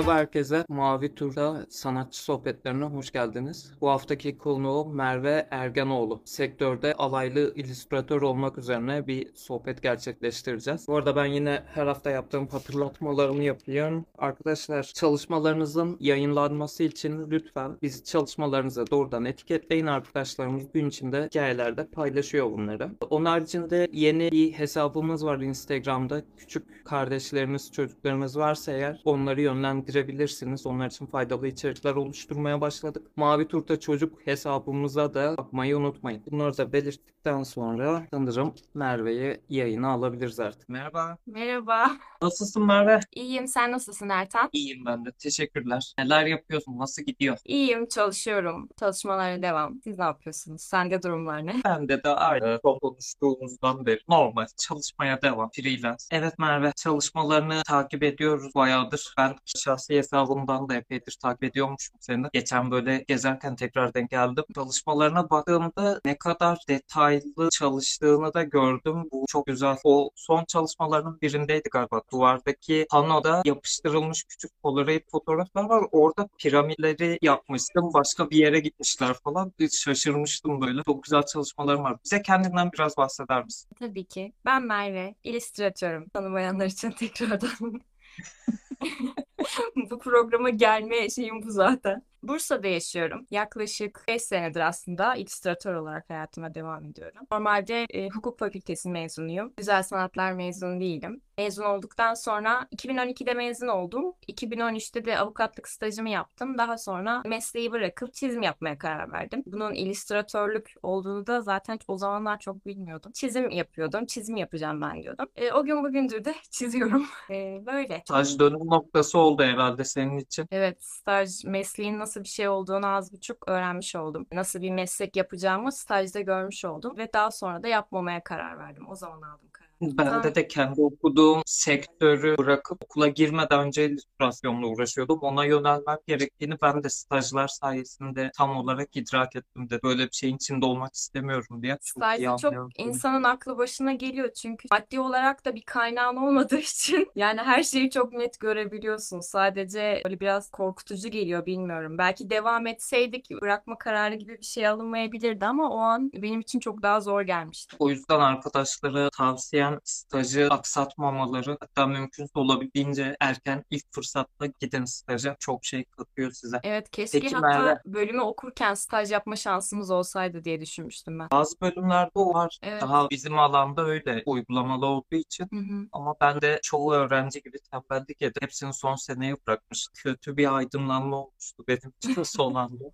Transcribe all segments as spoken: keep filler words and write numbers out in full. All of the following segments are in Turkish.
Merhaba herkese. Mavi Tur'da sanatçı sohbetlerine hoş geldiniz. Bu haftaki konuğum Merve Ergenoğlu. Sektörde alaylı illüstratör olmak üzerine bir sohbet gerçekleştireceğiz. Bu arada ben yine her hafta yaptığım hatırlatmalarımı yapayım. Arkadaşlar çalışmalarınızın yayınlanması için lütfen biz çalışmalarınızı doğrudan etiketleyin. Arkadaşlarımız gün içinde hikayelerde paylaşıyor bunları. Onun haricinde yeni bir hesabımız var Instagram'da. Küçük kardeşleriniz, çocuklarınız varsa eğer onları yönlendirebilirsiniz. Onlar için faydalı içerikler oluşturmaya başladık. Mavi Turta Çocuk hesabımıza da bakmayı unutmayın. Bunları da belirttikten sonra sanırım Merve'yi yayına alabiliriz artık. Merhaba. Merhaba. Nasılsın Merve? İyiyim. Sen nasılsın Ertan? İyiyim ben de. Teşekkürler. Neler yapıyorsun? Nasıl gidiyor? İyiyim, çalışıyorum. Çalışmalara devam. Siz ne yapıyorsunuz? Sende durumlar ne? Bende de aynı. Son konuştuğumuzdan beri normal çalışmaya devam. Freelance. Evet Merve, çalışmalarını takip ediyoruz bayağıdır. Ben şahsi hesabımdan da epeydir takip ediyormuşum seni. Geçen böyle gezerken tekrar denk geldim. Çalışmalarına baktığımda ne kadar detaylı çalıştığını da gördüm. Bu çok güzel. O son çalışmalarının birindeydi galiba. Duvardaki panoda yapıştırılmış küçük Polaroid fotoğraflar var. Orada piramitleri yapmıştım. Başka bir yere gitmişler falan. Hiç şaşırmıştım böyle. Çok güzel çalışmalarım var. Bize kendinden biraz bahseder misin? Tabii ki. Ben Merve, illüstratörüm. Tanımayanlar için tekrardan. Bu programa gelme şeyim bu zaten. Bursa'da yaşıyorum. Yaklaşık beş senedir aslında illüstratör olarak hayatıma devam ediyorum. Normalde e, hukuk fakültesi mezunuyum. Güzel sanatlar mezunu değilim. Mezun olduktan sonra iki bin on ikide mezun oldum. iki bin on üçte de avukatlık stajımı yaptım. Daha sonra mesleği bırakıp çizim yapmaya karar verdim. Bunun illüstratörlük olduğunu da zaten o zamanlar çok bilmiyordum. Çizim yapıyordum. Çizim yapacağım ben diyordum. E, o gün bugündür de çiziyorum. E, böyle. Staj dönüm noktası oldu herhalde senin için. Evet, staj mesleğin nasıl bir şey olduğunu az buçuk öğrenmiş oldum. Nasıl bir meslek yapacağımı stajda görmüş oldum ve daha sonra da yapmamaya karar verdim. O zaman aldım kararı. Bende Sen de kendi okuduğum sektörü bırakıp okula girmeden önce illüstrasyonla uğraşıyordum. Ona yönelmem gerektiğini ben de stajlar sayesinde tam olarak idrak ettim de böyle bir şeyin içinde olmak istemiyorum diye. Çok iyi stajda çok anlıyorum seni. insanın aklı başına geliyor çünkü maddi olarak da bir kaynağın olmadığı için yani her şeyi çok net görebiliyorsun. Sadece böyle biraz korkutucu geliyor bilmiyorum. Belki devam etseydik bırakma kararı gibi bir şey alınmayabilirdi ama o an benim için çok daha zor gelmişti. O yüzden arkadaşlara tavsiyem stajı aksatmamaları, hatta mümkünse olabildiğince erken ilk fırsatta gidin staja. Çok şey katıyor size. Evet, keşke Peki Merve, hatta bölümü okurken staj yapma şansımız olsaydı diye düşünmüştüm ben. bazı bölümlerde o var. Evet. Daha bizim alanda öyle uygulamalı olduğu için. Hı hı. Ama ben de çoğu öğrenci gibi tembellik edip hepsini son seneye bırakmış. Kötü bir aydınlanma olmuştu benim için de son anda.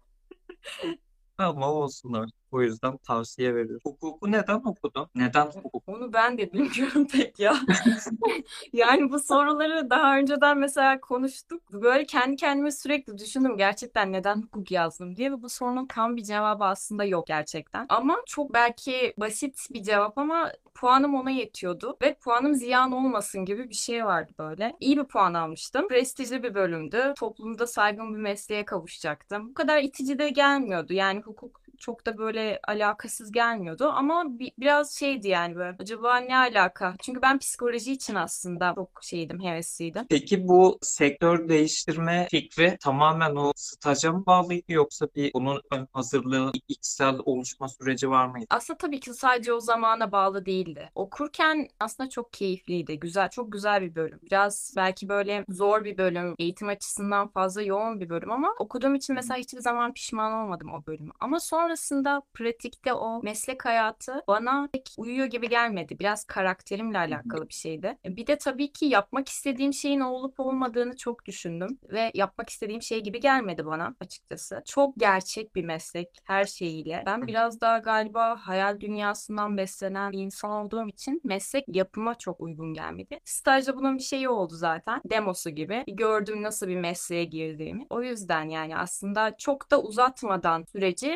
Ama olsun artık. O yüzden tavsiye veriyorum. Hukuku neden okudun? Neden hukuk? Onu ben de bilmiyorum pek ya. Yani bu soruları daha önceden mesela konuştuk. Böyle kendi kendime sürekli düşündüm gerçekten neden hukuk yazdım diye ve bu sorunun tam bir cevabı aslında yok gerçekten. Ama çok belki basit bir cevap ama puanım ona yetiyordu ve puanım ziyan olmasın gibi bir şey vardı böyle. İyi bir puan almıştım. Prestijli bir bölümdü. Toplumda saygın bir mesleğe kavuşacaktım. Bu kadar itici de gelmiyordu. Yani hukuk çok da böyle alakasız gelmiyordu ama bi- biraz şeydi yani böyle acaba ne alaka? Çünkü ben psikoloji için aslında çok şeydim, hevesliydim. Peki bu sektör değiştirme fikri tamamen o staja mı bağlıydı yoksa bir bunun ön hazırlığı, içsel oluşma süreci var mıydı? Aslında tabii ki sadece o zamana bağlı değildi. Okurken aslında çok keyifliydi. Güzel, çok güzel bir bölüm. Biraz belki böyle zor bir bölüm, eğitim açısından fazla yoğun bir bölüm ama okuduğum için mesela hiçbir zaman pişman olmadım o bölümü. Ama sonrasında pratikte o meslek hayatı bana pek uyuyor gibi gelmedi. Biraz karakterimle alakalı bir şeydi. E, Bir de tabii ki yapmak istediğim şeyin olup olmadığını çok düşündüm ve yapmak istediğim şey gibi gelmedi bana açıkçası. Çok gerçek bir meslek her şeyiyle. Ben biraz daha galiba hayal dünyasından beslenen bir insan olduğum için meslek yapıma çok uygun gelmedi. Stajda bunun bir şeyi oldu zaten. Demosu gibi. Gördüm nasıl bir mesleğe girdiğimi. O yüzden yani aslında çok da uzatmadan süreci o zaman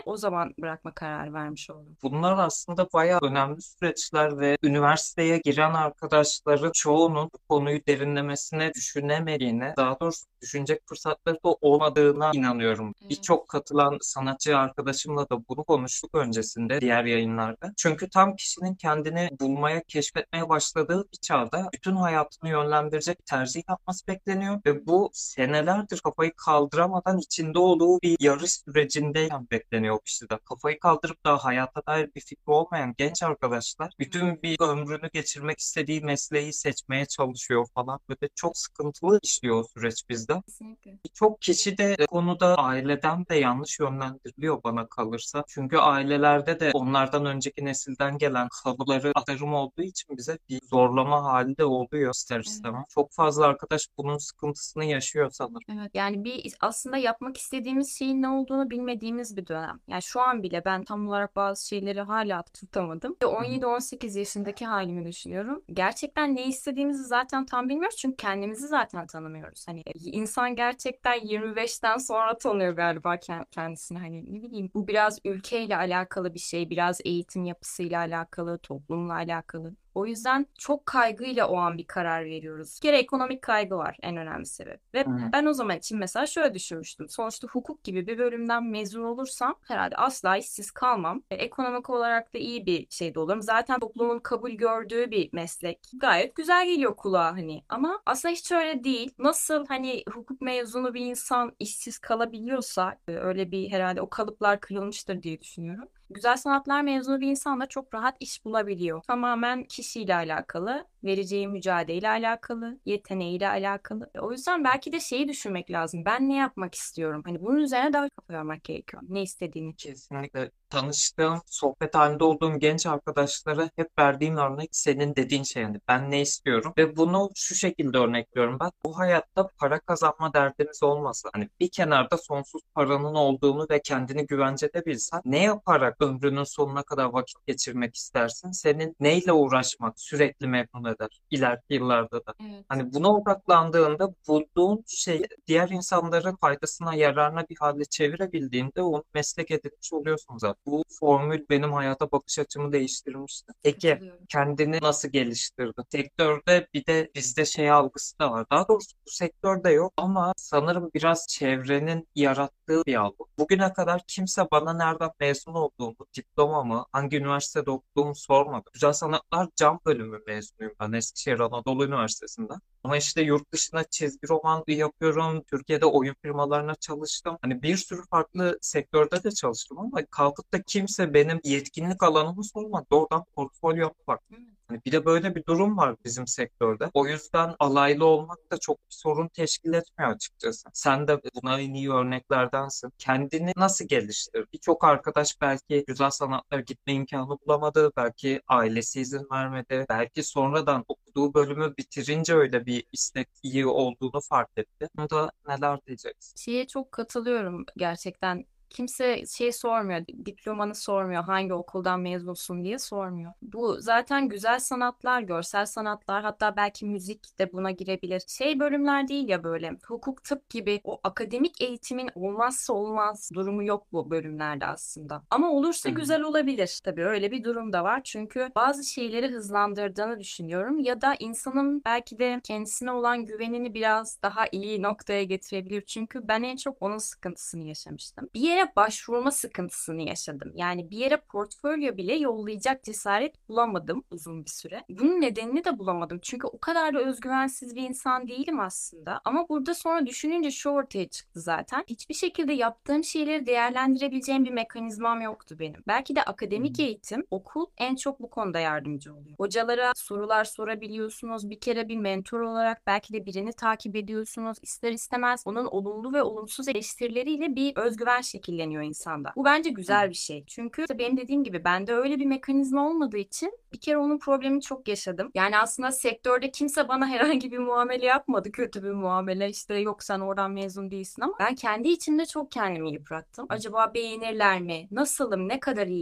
zaman bırakma kararı vermiş oldum. Bunlar aslında bayağı önemli süreçler ve üniversiteye giren arkadaşların çoğunun bu konuyu derinlemesine düşünemediğine, daha doğrusu düşünecek fırsatları da olmadığına inanıyorum. Evet. Birçok katılan sanatçı arkadaşımla da bunu konuştuk öncesinde diğer yayınlarda. Çünkü tam kişinin kendini bulmaya, keşfetmeye başladığı bir çağda bütün hayatını yönlendirecek bir tercih yapması bekleniyor ve bu senelerdir kafayı kaldıramadan içinde olduğu bir yarış sürecindeyken bekleniyor bu işte de. Kafayı kaldırıp da hayata dair bir fikri olmayan genç arkadaşlar bütün bir ömrünü geçirmek istediği mesleği seçmeye çalışıyor falan. Böyle çok sıkıntılı işliyor o süreç bizde. Kesinlikle. Birçok kişi de bu konuda aileden de yanlış yönlendiriliyor bana kalırsa. Çünkü ailelerde de onlardan önceki nesilden gelen kalıpları aktarım olduğu için bize bir zorlama hali de oluyor ister Evet. istemez. Çok fazla arkadaş bunun sıkıntısını yaşıyor sanırım. Evet, yani bir aslında yapmak istediğimiz şeyin ne olduğunu bilmediğimiz bir dönem. Yani şu an bile ben tam olarak bazı şeyleri hala tutamadım. Ve Hı hı. on yedi on sekiz yaşındaki halimi düşünüyorum. Gerçekten ne istediğimizi zaten tam bilmiyoruz çünkü kendimizi zaten tanımıyoruz. Hani insan gerçekten yirmi beşten sonra tanıyor galiba kend- kendisini. Hani ne bileyim, bu biraz ülkeyle alakalı bir şey, biraz eğitim yapısıyla alakalı, toplumla alakalı. O yüzden çok kaygıyla o an bir karar veriyoruz. Bir kere ekonomik kaygı var, en önemli sebep. Ve Hı hı. ben o zaman için mesela şöyle düşünmüştüm. Sonuçta hukuk gibi bir bölümden mezun olursam herhalde asla işsiz kalmam. E, ekonomik olarak da iyi bir şey de olurum. Zaten toplumun kabul gördüğü bir meslek. Gayet güzel geliyor kulağa hani. Ama aslında hiç öyle değil. Nasıl hani hukuk mezunu bir insan işsiz kalabiliyorsa, e, öyle bir herhalde o kalıplar kırılmıştır diye düşünüyorum. Güzel sanatlar mezunu bir insan da çok rahat iş bulabiliyor. Tamamen kişiyle alakalı, vereceği mücadeleyle alakalı, yeteneğiyle alakalı. O yüzden belki de şeyi düşünmek lazım. Ben ne yapmak istiyorum? Hani bunun üzerine daha kafa yormak gerekiyor. Ne istediğini. Kesinlikle. Tanıştığım, sohbet halinde olduğum genç arkadaşlara hep verdiğim örnek senin dediğin şey. Yani ben ne istiyorum? Ve bunu şu şekilde örnekliyorum ben. Bu hayatta para kazanma derdimiz olmasa, hani bir kenarda sonsuz paranın olduğunu ve kendini güvencede bilsen, ne yaparak ömrünün sonuna kadar vakit geçirmek istersin? Senin neyle uğraşmak sürekli memnun eder ileriki yıllarda da. Evet. Hani buna odaklandığında bulduğun şeyi diğer insanların faydasına, yararına bir hale çevirebildiğinde onu meslek edinmiş oluyorsun zaten. Bu formül benim hayata bakış açımı değiştirmişti. Peki Katılıyorum. kendini nasıl geliştirdin? Sektörde bir de bizde şey algısı da var. Daha doğrusu bu sektörde yok ama sanırım biraz çevrenin yarattığı bir algı. Bugüne kadar kimse bana nereden mezun olduğumu, diplomamı, hangi üniversitede okuduğumu sormadı. Güzel Sanatlar Cam bölümü mezunuyum ben Eskişehir Anadolu Üniversitesi'nden. Ama işte yurt dışına çizgi roman yapıyorum. Türkiye'de oyun firmalarına çalıştım. Hani bir sürü farklı sektörde de çalıştım ama kalkıp da kimse benim yetkinlik alanımı sormadı. Oradan portfolyo bak. Hani bir de böyle bir durum var bizim sektörde. O yüzden alaylı olmak da çok bir sorun teşkil etmiyor açıkçası. Sen de buna en iyi örneklerdensin. Kendini nasıl geliştir? Birçok arkadaş belki güzel sanatlara gitme imkanı bulamadı. Belki ailesi izin vermedi. Belki sonradan okuduğu bölümü bitirince öyle bir istek iyi olduğunu fark etti. Bunda neler diyeceksin? Şeye çok katılıyorum gerçekten. Kimse şey sormuyor, diplomanı sormuyor, hangi okuldan mezunsun diye sormuyor. Bu zaten güzel sanatlar, görsel sanatlar, hatta belki müzik de buna girebilir. Şey bölümler değil ya, böyle hukuk, tıp gibi o akademik eğitimin olmazsa olmaz durumu yok bu bölümlerde aslında. Ama olursa Hı hı. güzel olabilir. Tabii öyle bir durum da var. Çünkü bazı şeyleri hızlandırdığını düşünüyorum ya da insanın belki de kendisine olan güvenini biraz daha iyi noktaya getirebilir. Çünkü ben en çok onun sıkıntısını yaşamıştım. Bir yere başvurma sıkıntısını yaşadım. Yani bir yere portfolyo bile yollayacak cesaret bulamadım uzun bir süre. Bunun nedenini de bulamadım. Çünkü o kadar da özgüvensiz bir insan değilim aslında. Ama burada sonra düşününce şu ortaya çıktı zaten. Hiçbir şekilde yaptığım şeyleri değerlendirebileceğim bir mekanizmam yoktu benim. Belki de Hı hı. akademik eğitim, okul en çok bu konuda yardımcı oluyor. Hocalara sorular sorabiliyorsunuz. Bir kere bir mentor olarak belki de birini takip ediyorsunuz. İster istemez onun olumlu ve olumsuz eleştirileriyle bir özgüven şekilleniyor insanda. Bu bence Hı hı. güzel bir şey. Çünkü işte benim dediğim gibi bende öyle bir mekanizma olmadığı için bir kere onun problemini çok yaşadım. Yani aslında sektörde kimse bana herhangi bir muamele yapmadı. Kötü bir muamele, işte yok sen oradan mezun değilsin, ama ben kendi içimde çok kendimi yıprattım. Acaba beğenirler mi? Nasılım? Ne kadar iyiyim?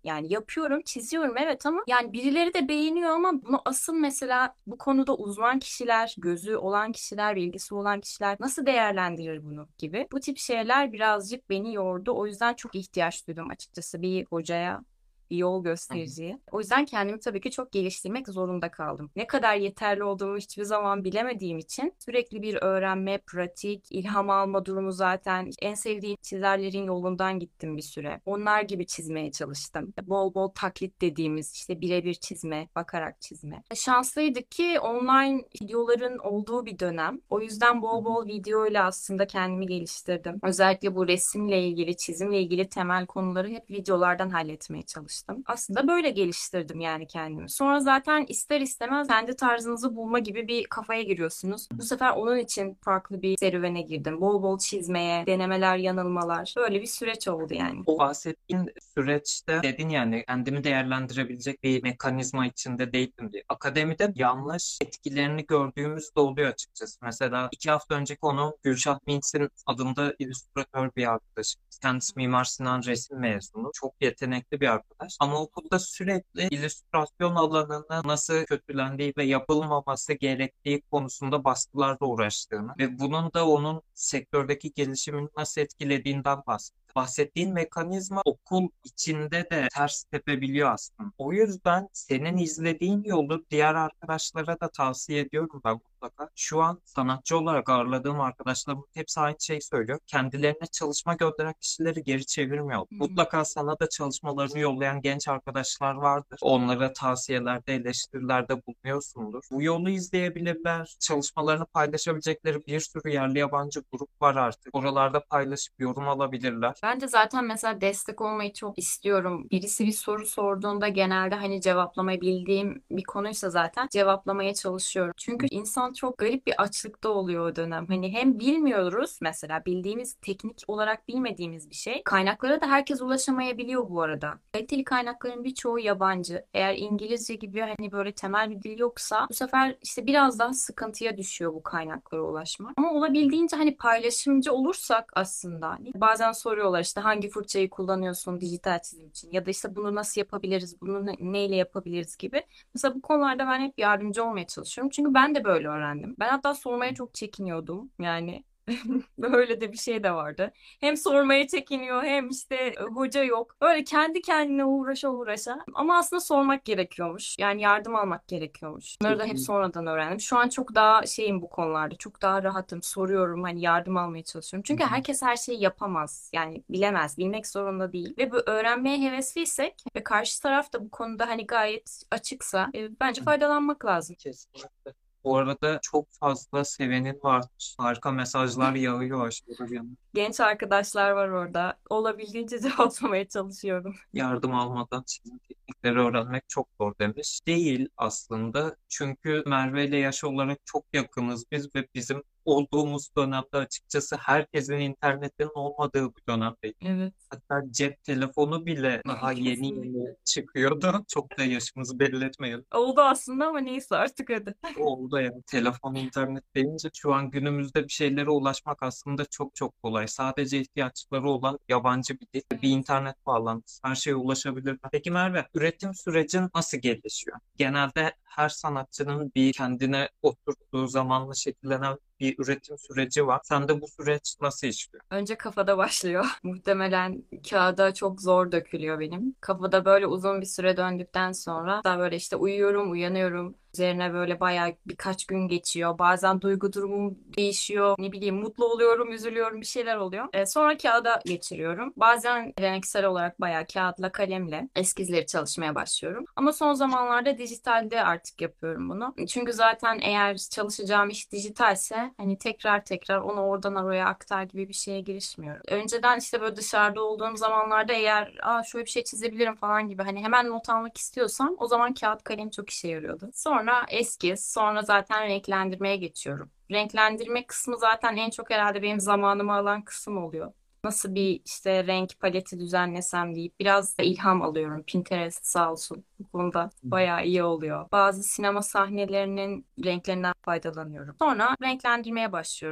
Yani yapıyorum, çiziyorum evet ama yani birileri de beğeniyor ama bunu asıl mesela bu konuda uzman kişiler, gözü olan kişiler, bilgisi olan kişiler nasıl değerlendirir bunu gibi. Bu tip şeyler birazcık beni yordu. O yüzden çok ihtiyaç duydum açıkçası bir hocaya, bir yol Hı hı. göstericiye. O yüzden kendimi tabii ki çok geliştirmek zorunda kaldım. Ne kadar yeterli olduğumu hiçbir zaman bilemediğim için sürekli bir öğrenme, pratik, ilham alma durumu zaten en sevdiğim çizerlerin yolundan gittim bir süre. Onlar gibi çizmeye çalıştım. Bol bol taklit dediğimiz işte birebir çizme, bakarak çizme. Şanslıydık ki online videoların olduğu bir dönem. O yüzden Hı bol hı. bol video ile aslında kendimi geliştirdim. Özellikle bu resimle ilgili, çizimle ilgili temel konuları hep videolardan halletmeye çalıştım. Aslında böyle geliştirdim yani kendimi. Sonra zaten ister istemez kendi tarzınızı bulma gibi bir kafaya giriyorsunuz. Bu sefer onun için farklı bir serüvene girdim. Bol bol çizmeye, denemeler, yanılmalar. Böyle bir süreç oldu yani. O bahsettiğin süreçte dedin yani kendimi değerlendirebilecek bir mekanizma içinde değildim diye. Akademide yanlış etkilerini gördüğümüz de oluyor açıkçası. Mesela iki hafta önceki konu Gülşah Mintz'in adında illüstratör bir arkadaş. Kendisi Mimar Sinan resim mezunu. Çok yetenekli bir arkadaş. Ama okulda sürekli illüstrasyon alanının nasıl kötülendiği ve yapılmaması gerektiği konusunda baskılarla uğraştığını ve bunun da onun sektördeki gelişimini nasıl etkilediğinden bahsediyor. Bahsettiğin mekanizma okul içinde de ters tepebiliyor aslında. O yüzden senin izlediğin yolu diğer arkadaşlara da tavsiye ediyorum ben mutlaka. Şu an sanatçı olarak ağırladığım arkadaşlarım hepsi aynı şeyi söylüyor. Kendilerine çalışma gönderen kişileri geri çevirmiyor. Hmm. Mutlaka sana da çalışmalarını yollayan genç arkadaşlar vardır. Onlara tavsiyelerde, eleştirilerde bulunuyorsundur. Bu yolu izleyebilirler. Çalışmalarını paylaşabilecekleri bir sürü yerli yabancı grup var artık. Oralarda paylaşıp yorum alabilirler. Ben de zaten mesela destek olmayı çok istiyorum. Birisi bir soru sorduğunda genelde hani cevaplamayı bildiğim bir konuysa zaten cevaplamaya çalışıyorum. Çünkü insan çok garip bir açlıkta oluyor o dönem. Hani hem bilmiyoruz mesela bildiğimiz teknik olarak bilmediğimiz bir şey. Kaynaklara da herkes ulaşamayabiliyor bu arada. Kaliteli kaynakların birçoğu yabancı. Eğer İngilizce gibi hani böyle temel bir dil yoksa bu sefer işte biraz daha sıkıntıya düşüyor bu kaynaklara ulaşmak. Ama olabildiğince hani paylaşımcı olursak aslında hani bazen soruyorlar işte hangi fırçayı kullanıyorsun dijital çizim için ya da işte bunu nasıl yapabiliriz, bunu ne- neyle yapabiliriz gibi. Mesela bu konularda ben hep yardımcı olmaya çalışıyorum. Çünkü ben de böyle öğrendim. Ben hatta sormaya çok çekiniyordum yani. Böyle de bir şey de vardı. Hem sormaya çekiniyor hem işte e, hoca yok. Böyle kendi kendine uğraşa uğraşa. Ama aslında sormak gerekiyormuş. Yani yardım almak gerekiyormuş. Bunları da hep sonradan öğrendim. Şu an çok daha şeyim bu konularda. Çok daha rahatım. Soruyorum hani yardım almaya çalışıyorum. Çünkü herkes her şeyi yapamaz. Yani bilemez. Bilmek zorunda değil. Ve bu öğrenmeye hevesliysek ve karşı taraf da bu konuda hani gayet açıksa e, bence faydalanmak lazım. Kesinlikle. Bu arada çok fazla sevenin varmış. Harika mesajlar yağıyor aşağıda bir yana. Genç arkadaşlar var orada. Olabildiğince cevaplamaya çalışıyorum. Yardım almadan çizim teknikleri öğrenmek çok zor demiş. Değil aslında. Çünkü Merve ile yaş olarak çok yakınız biz ve bizim olduğumuz dönemde açıkçası herkesin internetin olmadığı bir dönemdeyiz. Evet. Hatta cep telefonu bile daha yeni yeni Kesinlikle. çıkıyordu. Çok da yaşımızı belli etmeyelim. Oldu aslında ama neyse artık hadi. Oldu yani telefon, internet deyince şu an günümüzde bir şeylere ulaşmak aslında çok çok kolay. Sadece ihtiyaçları olan yabancı bir dil, bir internet bağlantısı. Her şeye ulaşabilir. Peki Merve, üretim sürecin nasıl gelişiyor? Genelde her sanatçının bir kendine oturttuğu zamanla şekillenen bir üretim süreci var. Sende bu süreç nasıl işliyor? Önce kafada başlıyor. Muhtemelen kağıda çok zor dökülüyor benim. Kafada böyle uzun bir süre döndükten sonra daha böyle işte uyuyorum, uyanıyorum. Üzerine böyle bayağı birkaç gün geçiyor. Bazen duygu durumum değişiyor. Ne bileyim mutlu oluyorum, üzülüyorum, bir şeyler oluyor. E, sonra kağıda geçiriyorum. Bazen geleneksel olarak bayağı kağıtla kalemle eskizleri çalışmaya başlıyorum. Ama son zamanlarda dijitalde artık yapıyorum bunu. Çünkü zaten eğer çalışacağım iş dijitalse hani tekrar tekrar onu oradan oraya aktar gibi bir şeye girişmiyorum. Önceden işte böyle dışarıda olduğum zamanlarda eğer aa şöyle bir şey çizebilirim falan gibi hani hemen not almak istiyorsam o zaman kağıt kalem çok işe yarıyordu. Sonra eskiz, sonra zaten renklendirmeye geçiyorum. Renklendirme kısmı zaten en çok herhalde benim zamanımı alan kısım oluyor. Nasıl bir işte renk paleti düzenlesem deyip biraz da ilham alıyorum. Pinterest sağ olsun bu konuda bayağı iyi oluyor. Bazı sinema sahnelerinin renklerinden faydalanıyorum. Sonra renklendirmeye başlıyorum.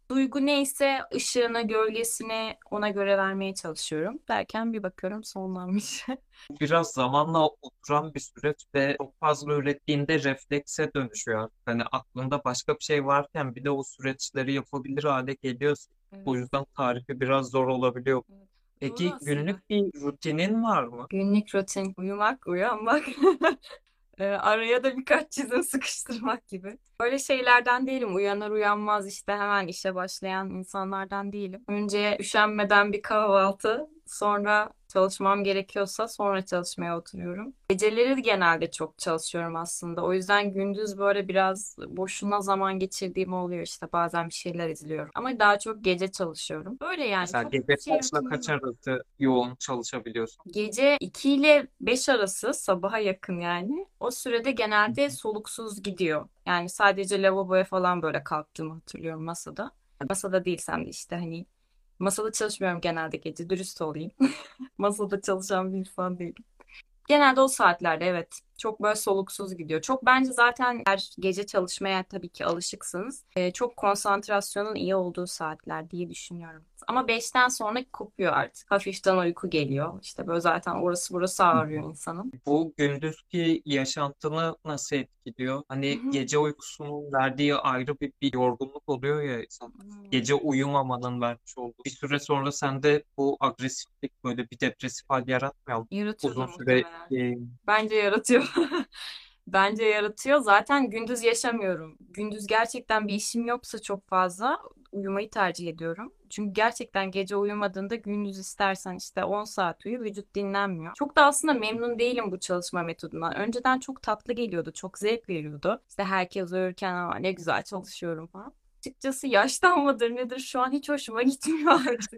Duygu neyse ışığını, gölgesini ona göre vermeye çalışıyorum. Derken bir bakıyorum sonlanmış. Biraz zamanla oturan bir süreç ve çok fazla ürettiğinde reflekse dönüşüyor artık. Hani aklında başka bir şey varken bir de o süreçleri yapabilir hale geliyorsun. O Evet, yüzden tarifi biraz zor olabiliyor. evet. Doğru Peki aslında. günlük bir rutinin var mı? Günlük rutin, uyumak, uyanmak. E, araya da birkaç çizim sıkıştırmak gibi. Böyle şeylerden değilim. Uyanır uyanmaz işte hemen işe başlayan insanlardan değilim. Önce üşenmeden bir kahvaltı, sonra çalışmam gerekiyorsa sonra çalışmaya oturuyorum. Geceleri genelde çok çalışıyorum aslında. O yüzden gündüz böyle biraz boşuna zaman geçirdiğim oluyor işte. Bazen bir şeyler izliyorum. Ama daha çok gece çalışıyorum. Böyle yani Mesela çok gece şey kaçla rutinim kaç yok. arası yoğun çalışabiliyorsun? Gece iki ile beş arası sabaha yakın yani. O sürede genelde soluksuz gidiyor. Yani sadece lavaboya falan böyle kalktığımı hatırlıyorum masada. Masada değilsem de işte hani masada çalışmıyorum genelde gece dürüst olayım. Masada çalışan bir insan değilim. Genelde o saatlerde evet. Çok böyle soluksuz gidiyor. Çok bence zaten eğer gece çalışmaya tabii ki alışıksınız. Ee, çok konsantrasyonun iyi olduğu saatler diye düşünüyorum. Ama beşten sonra kopuyor artık. Hafiften uyku geliyor. İşte böyle zaten orası burası ağrıyor insanın. Bu gündüzki yaşantını nasıl etkiliyor? Hani gece uykusunun verdiği ayrı bir, bir yorgunluk oluyor ya insan. Hmm. Gece uyumamanın vermiş olduğu. Bir süre sonra sende bu agresiflik böyle bir depresif hal yaratmıyor mu? Yaratıyordur Uzun süre muhtemelen. e, Bence yaratıyor. Bence yaratıyor. Zaten gündüz yaşamıyorum. Gündüz gerçekten bir işim yoksa çok fazla uyumayı tercih ediyorum. Çünkü gerçekten gece uyumadığında gündüz istersen işte on saat uyu, vücut dinlenmiyor. Çok da aslında memnun değilim bu çalışma metodundan. Önceden çok tatlı geliyordu, çok zevk veriyordu. İşte herkes uyurken ama ne güzel çalışıyorum falan. Açıkçası yaştan mıdır nedir şu an hiç hoşuma gitmiyor artık.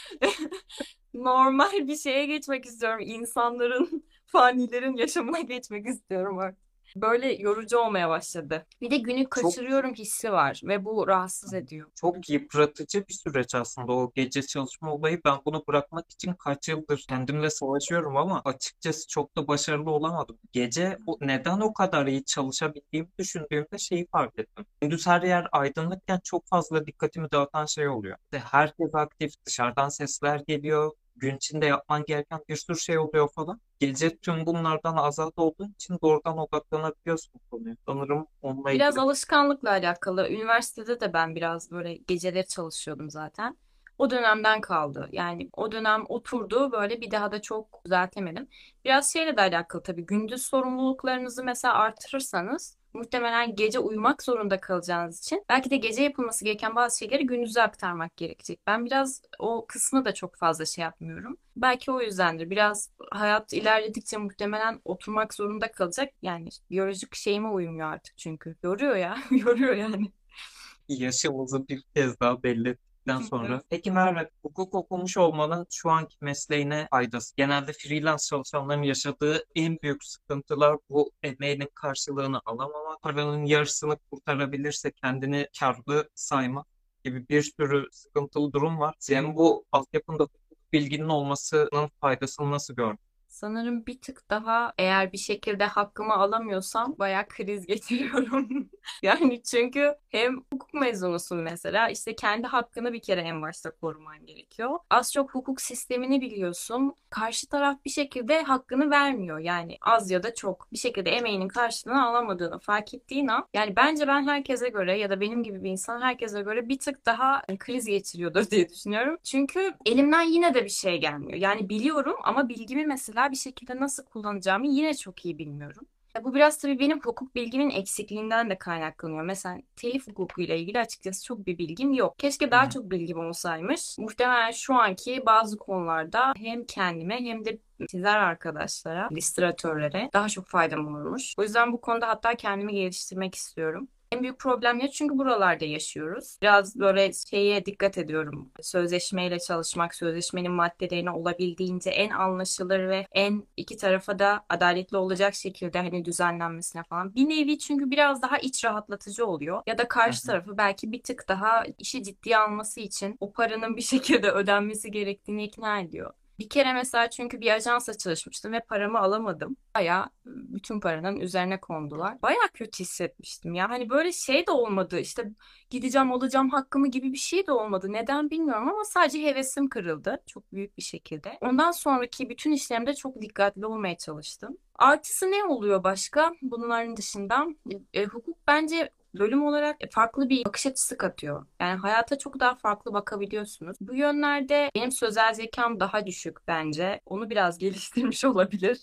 Normal bir şeye geçmek istiyorum. İnsanların, fanilerin yaşamına geçmek istiyorum artık. Böyle yorucu olmaya başladı. Bir de günü çok kaçırıyorum hissi var ve bu rahatsız ediyor. çok yıpratıcı bir süreç aslında o gece çalışma olayı. Ben bunu bırakmak için kaç yıldır kendimle savaşıyorum ama açıkçası çok da başarılı olamadım. Gece o, neden o kadar iyi çalışabildiğimi düşündüğümde şeyi fark ettim. Gündüz her yer aydınlıkken çok fazla dikkatimi dağıtan şey oluyor. İşte herkes aktif, dışarıdan sesler geliyor. Gün içinde yapman gereken bir sürü şey oluyor falan. Gece tüm bunlardan azat olduğun için doğrudan odaklanabiliyorsun konuya. Sanırım onunla Biraz ilgili. alışkanlıkla alakalı. Üniversitede de ben biraz böyle geceleri çalışıyordum zaten. O dönemden kaldı. Yani o dönem oturdu böyle bir daha da çok düzeltemedim. Biraz şeyle de alakalı tabii. Gündüz sorumluluklarınızı mesela artırırsanız muhtemelen gece uyumak zorunda kalacağınız için belki de gece yapılması gereken bazı şeyleri gündüze aktarmak gerekecek. Ben biraz o kısmı da çok fazla şey yapmıyorum. Belki o yüzdendir. Biraz hayat ilerledikçe muhtemelen oturmak zorunda kalacak. Yani biyolojik şeyime uymuyor artık çünkü. Yoruyor ya. Yoruyor yani. Yaşımızı bir kez daha belli ettikten sonra. Evet. Peki Merve, hukuk okumuş olmanın şu anki mesleğine faydası. Genelde freelance çalışanların yaşadığı en büyük sıkıntılar bu emeğinin karşılığını alamamak, paranın yarısını kurtarabilirse kendini karlı saymak gibi bir sürü sıkıntılı durum var. Senin bu altyapında hukuk bilginin olmasının faydasını nasıl gördün? Sanırım bir tık daha eğer bir şekilde hakkımı alamıyorsam bayağı kriz geçiriyorum. Yani çünkü hem hukuk mezunusun mesela işte kendi hakkını bir kere en başta koruman gerekiyor. Az çok hukuk sistemini biliyorsun. Karşı taraf bir şekilde hakkını vermiyor. Yani az ya da çok bir şekilde emeğinin karşılığını alamadığını fark ettiğin an yani bence ben herkese göre ya da benim gibi bir insan herkese göre bir tık daha kriz geçiriyordur diye düşünüyorum. Çünkü elimden yine de bir şey gelmiyor. Yani biliyorum ama bilgimi mesela bir şekilde nasıl kullanacağımı yine çok iyi bilmiyorum. Ya bu biraz tabii benim hukuk bilgimin eksikliğinden de kaynaklanıyor. Mesela telif hukukuyla ilgili açıkçası çok bir bilgim yok. Keşke Hı daha hı. çok bilgim olsaymış. Muhtemelen şu anki bazı konularda hem kendime hem de çizer arkadaşlara, illüstratörlere daha çok faydam olurmuş. O yüzden bu konuda hatta kendimi geliştirmek istiyorum. En büyük problem ne? Çünkü buralarda yaşıyoruz. Biraz böyle şeye dikkat ediyorum. Sözleşmeyle çalışmak, sözleşmenin maddelerine olabildiğince en anlaşılır ve en iki tarafa da adaletli olacak şekilde hani düzenlenmesine falan. Bir nevi çünkü biraz daha iç rahatlatıcı oluyor. Ya da Hı karşı hı. tarafı belki bir tık daha işi ciddiye alması için o paranın bir şekilde ödenmesi gerektiğini ikna ediyor. Bir kere mesela çünkü bir ajansa çalışmıştım ve paramı alamadım. Bayağı bütün paranın üzerine kondular. Bayağı kötü hissetmiştim ya. Hani böyle şey de olmadı. İşte gideceğim alacağım hakkımı gibi bir şey de olmadı. Neden bilmiyorum ama sadece hevesim kırıldı. Çok büyük bir şekilde. Ondan sonraki bütün işlerimde çok dikkatli olmaya çalıştım. Artısı ne oluyor başka? Bunların dışında e, hukuk bence bölüm olarak farklı bir bakış açısı katıyor. Yani hayata çok daha farklı bakabiliyorsunuz. Bu yönlerde benim sözel zekam daha düşük bence. Onu biraz geliştirmiş olabilir.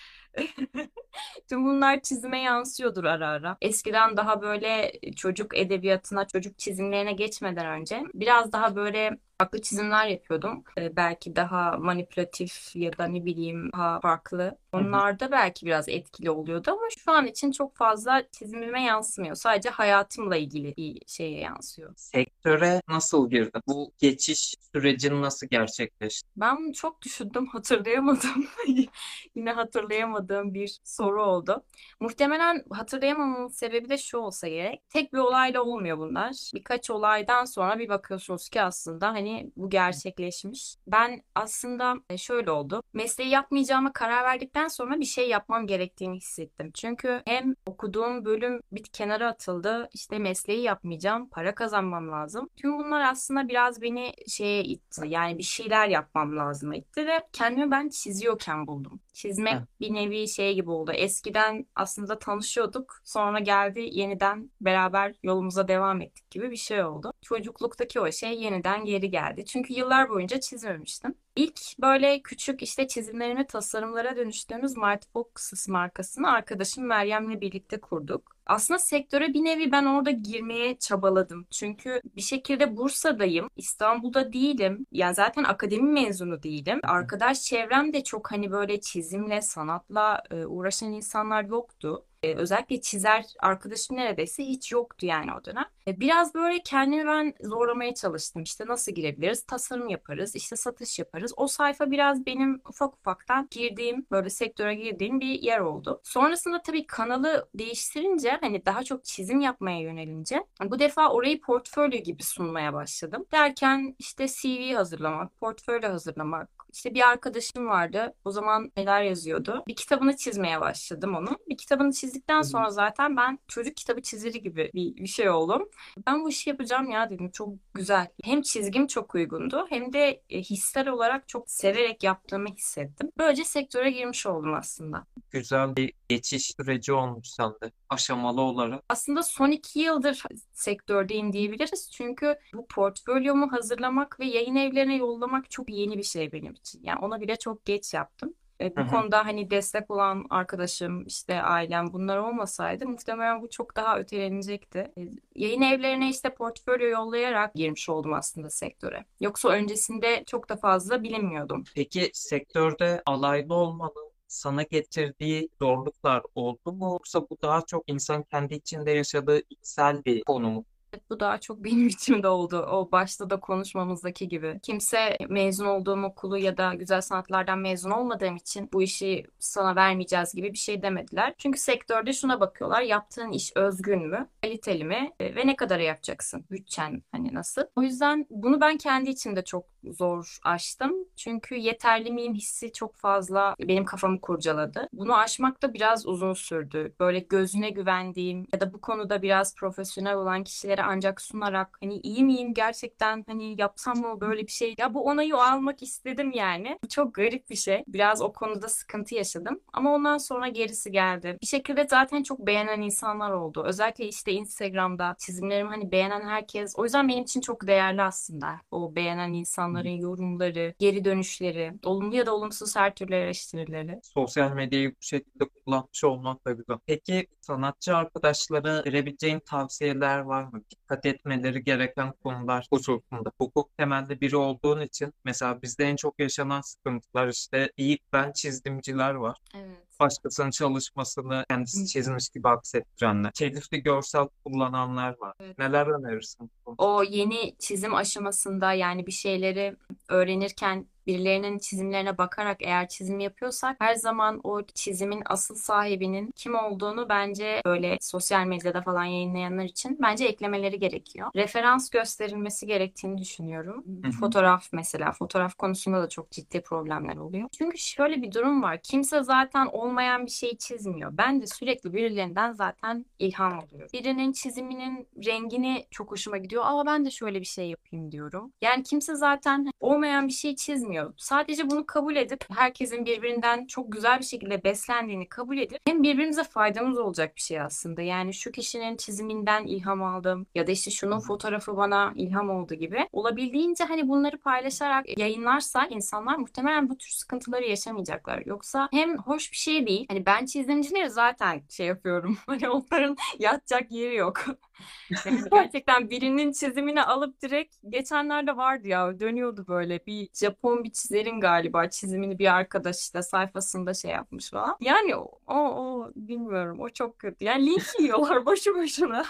Tüm bunlar çizime yansıyordur ara ara. Eskiden daha böyle çocuk edebiyatına, çocuk çizimlerine geçmeden önce biraz daha böyle farklı çizimler yapıyordum. Ee, belki daha manipülatif ya da ne bileyim daha farklı. Hı hı. Onlar da belki biraz etkili oluyordu ama şu an için çok fazla çizimime yansımıyor. Sadece hayatımla ilgili bir şeye yansıyor. Sektöre nasıl girdin? Bu geçiş sürecin nasıl gerçekleşti? Ben bunu çok düşündüm, hatırlayamadım. Yine hatırlayamadığım bir soru oldu. Muhtemelen hatırlayamamamın sebebi de şu olsa gerek. Tek bir olayla olmuyor bunlar. Birkaç olaydan sonra bir bakıyorsunuz ki aslında hani bu gerçekleşmiş. Ben aslında e, şöyle oldu. Mesleği yapmayacağıma karar verdikten sonra bir şey yapmam gerektiğini hissettim. Çünkü hem okuduğum bölüm bir kenara atıldı. İşte mesleği yapmayacağım, para kazanmam lazım. Tüm bunlar aslında biraz beni şeye itti. Yani bir şeyler yapmam lazım itti ve kendimi ben çiziyorken buldum. Çizmek Hı. bir nevi şey gibi oldu. Eskiden aslında tanışıyorduk. Sonra geldi yeniden beraber yolumuza devam ettik gibi bir şey oldu. Çocukluktaki o şey yeniden geri geldi. Çünkü yıllar boyunca çizmemiştim. İlk böyle küçük işte çizimlerimi tasarımlara dönüştüğümüz Mighty Boxes markasını arkadaşım Meryem'le birlikte kurduk. Aslında sektöre bir nevi ben orada girmeye çabaladım. Çünkü bir şekilde Bursa'dayım, İstanbul'da değilim. Yani zaten akademi mezunu değilim. Arkadaş çevrem de çok hani böyle çizimle, sanatla e, uğraşan insanlar yoktu. E, özellikle çizer arkadaşım neredeyse hiç yoktu yani o dönem. E, Biraz böyle kendimi ben zorlamaya çalıştım. İşte nasıl girebiliriz? Tasarım yaparız, işte satış yaparız. O sayfa biraz benim ufak ufaktan girdiğim, böyle sektöre girdiğim bir yer oldu. Sonrasında tabii kanalı değiştirince, hani daha çok çizim yapmaya yönelince, bu defa orayı portfolyo gibi sunmaya başladım. Derken işte C V hazırlamak, portfolyo hazırlamak, işte bir arkadaşım vardı. O zaman neler yazıyordu? Bir kitabını çizmeye başladım onun. Bir kitabını çizdikten Hı hı. sonra zaten ben çocuk kitabı çizeri gibi bir, bir şey oldum. Ben bu işi yapacağım ya dedim. Çok güzel. Hem çizgim çok uygundu hem de e, hissel olarak çok severek yaptığımı hissettim. Böylece sektöre girmiş oldum aslında. Güzel bir geçiş süreci olmuş sende. Aşamalı olarak. Aslında son iki yıldır sektördeyim diyebiliriz. Çünkü bu portfolyomu hazırlamak ve yayın evlerine yollamak çok yeni bir şey benim için. Yani ona bile çok geç yaptım. E, Hı bu hı. konuda hani destek olan arkadaşım, işte ailem bunlar olmasaydı muhtemelen bu çok daha ötelenecekti. E, yayın evlerine işte portfolyo yollayarak girmiş oldum aslında sektöre. Yoksa öncesinde çok da fazla bilinmiyordum. Peki sektörde alaylı olmanın sana getirdiği zorluklar oldu mu? Yoksa bu daha çok insan kendi içinde yaşadığı içsel bir konu mu? Evet, bu daha çok benim içimde oldu. O başta da konuşmamızdaki gibi. Kimse mezun olduğum okulu ya da güzel sanatlardan mezun olmadığım için bu işi sana vermeyeceğiz gibi bir şey demediler. Çünkü sektörde şuna bakıyorlar. Yaptığın iş özgün mü? Kaliteli mi? E, Ve ne kadar yapacaksın? Bütçen hani nasıl? O yüzden bunu ben kendi içimde çok zor aştım. Çünkü yeterli miyim hissi çok fazla benim kafamı kurcaladı. Bunu aşmak da biraz uzun sürdü. Böyle gözüne güvendiğim ya da bu konuda biraz profesyonel olan kişilere ancak sunarak hani iyi miyim gerçekten, hani yapsam mı böyle bir şey? Ya bu onayı almak istedim yani. Bu çok garip bir şey. Biraz o konuda sıkıntı yaşadım. Ama ondan sonra gerisi geldi. Bir şekilde zaten çok beğenen insanlar oldu. Özellikle işte Instagram'da çizimlerimi hani beğenen herkes. O yüzden benim için çok değerli aslında. O beğenen insanların yorumları, geri dönüşleri, olumlu ya da olumsuz her türlü eleştirileri. Sosyal medyayı bu şekilde kullanmış olmak da güzel. Peki sanatçı arkadaşlara verebileceğin tavsiyeler var mı? Dikkat etmeleri gereken konular hususunda. Hukuk temelli biri olduğun için mesela bizde en çok yaşanan sıkıntılar işte iyi ben çizdimciler var. Evet. Başkasının çalışmasını kendisi çizmiş gibi aksettirenler. Çeşitli görsel kullananlar var. Evet. Neler önerirsin? O yeni çizim aşamasında yani bir şeyleri öğrenirken birilerinin çizimlerine bakarak eğer çizim yapıyorsak her zaman o çizimin asıl sahibinin kim olduğunu bence böyle sosyal medyada falan yayınlayanlar için bence eklemeleri gerekiyor. Referans gösterilmesi gerektiğini düşünüyorum. Hı hı. Fotoğraf mesela, fotoğraf konusunda da çok ciddi problemler oluyor. Çünkü şöyle bir durum var. Kimse zaten olmayan bir şeyi çizmiyor. Ben de sürekli birilerinden zaten ilham alıyorum. Birinin çiziminin rengini çok hoşuma gidiyor. Aa ben de şöyle bir şey yapayım diyorum. Yani kimse zaten olmayan bir şey çizmiyor. Sadece bunu kabul edip herkesin birbirinden çok güzel bir şekilde beslendiğini kabul edip hem birbirimize faydamız olacak bir şey aslında. Yani şu kişinin çiziminden ilham aldım ya da işte şunun fotoğrafı bana ilham oldu gibi. Olabildiğince hani bunları paylaşarak yayınlarsak insanlar muhtemelen bu tür sıkıntıları yaşamayacaklar. Yoksa hem hoş bir şey değil. Hani ben çizimcileri zaten şey yapıyorum. Hani onların yatacak yeri yok. Yani gerçekten birinin çizimini alıp direkt geçenlerde vardı ya dönüyordu böyle bir Japon bir çizerin galiba çizimini bir arkadaş işte sayfasında şey yapmış falan. Yani o, o, o bilmiyorum o çok kötü. Yani linç yiyorlar boşu boşuna.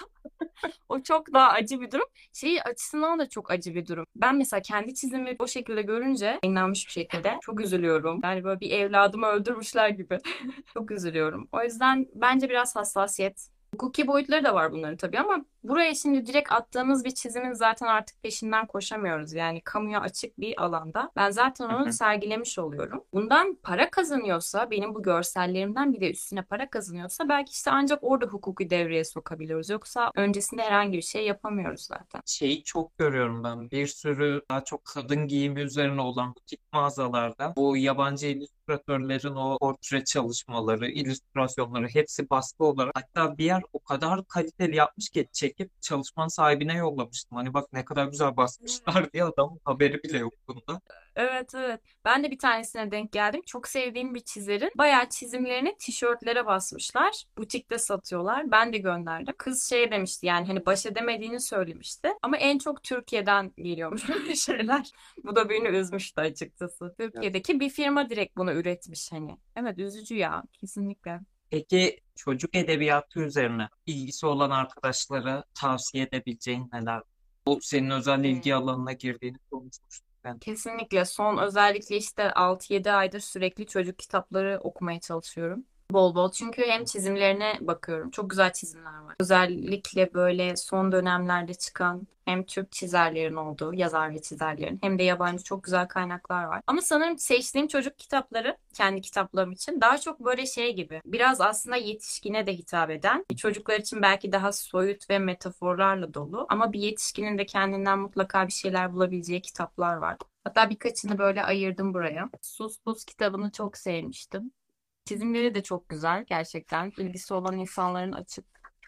O çok daha acı bir durum. Şey açısından da çok acı bir durum. Ben mesela kendi çizimimi o şekilde görünce yayınlanmış bir şekilde çok üzülüyorum. Yani böyle bir evladımı öldürmüşler gibi. Çok üzülüyorum. O yüzden bence biraz hassasiyet. Hukuki boyutları da var bunların tabii ama buraya şimdi direkt attığımız bir çizimin zaten artık peşinden koşamıyoruz. Yani kamuya açık bir alanda. Ben zaten Hı onu hı. sergilemiş oluyorum. Bundan para kazanıyorsa, benim bu görsellerimden bir de üstüne para kazanıyorsa belki işte ancak orada hukuki devreye sokabiliyoruz. Yoksa öncesinde herhangi bir şey yapamıyoruz zaten. Şeyi çok görüyorum ben. Bir sürü daha çok kadın giyimi üzerine olan butik mağazalarda bu yabancı illüstratörlerin o portre çalışmaları, illüstrasyonları hepsi baskı olarak. Hatta bir yer o kadar kaliteli yapmış ki çekip çalışmanın sahibine yollamıştım. Hani bak ne kadar güzel basmışlar diye adamın haberi bile yok bunda. Evet evet. Ben de bir tanesine denk geldim. Çok sevdiğim bir çizerin bayağı çizimlerini tişörtlere basmışlar. Butikte satıyorlar. Ben de gönderdim. Kız şey demişti yani hani baş edemediğini söylemişti. Ama en çok Türkiye'den geliyormuş böyle şeyler. Bu da beni üzmüştü açıkçası. Türkiye'deki bir firma direkt bunu üretmiş hani. Evet üzücü ya kesinlikle. Peki çocuk edebiyatı üzerine ilgisi olan arkadaşlara tavsiye edebileceğin neler? Bu senin özel ilgi Hmm. alanına girdiğini konuşmuştuk ben. Kesinlikle son özellikle işte altı yedi aydır sürekli çocuk kitapları okumaya çalışıyorum. Bol bol çünkü hem çizimlerine bakıyorum. Çok güzel çizimler var. Özellikle böyle son dönemlerde çıkan hem Türk çizerlerin olduğu, yazar ve çizerlerin hem de yabancı çok güzel kaynaklar var. Ama sanırım seçtiğim çocuk kitapları kendi kitaplarım için daha çok böyle şey gibi. Biraz aslında yetişkine de hitap eden, çocuklar için belki daha soyut ve metaforlarla dolu ama bir yetişkinin de kendinden mutlaka bir şeyler bulabileceği kitaplar var. Hatta birkaçını böyle ayırdım buraya. Sus Pus kitabını çok sevmiştim. Çizimleri de çok güzel gerçekten. İlgisi olan insanların açıp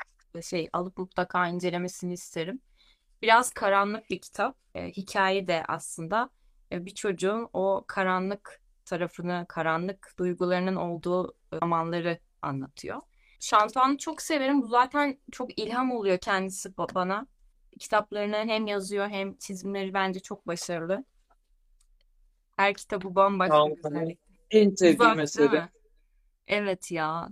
şey alıp mutlaka incelemesini isterim. Biraz karanlık bir kitap. E, hikaye de aslında e, bir çocuğun o karanlık tarafını, karanlık duygularının olduğu e, zamanları anlatıyor. Şantuan'ı çok severim. Bu zaten çok ilham oluyor kendisi ba- bana. Kitaplarını hem yazıyor hem çizimleri bence çok başarılı. Her kitabı bambaşka Çağla'nın güzellik. en sevdiğim Uzak değil eseri. mi? Evet ya.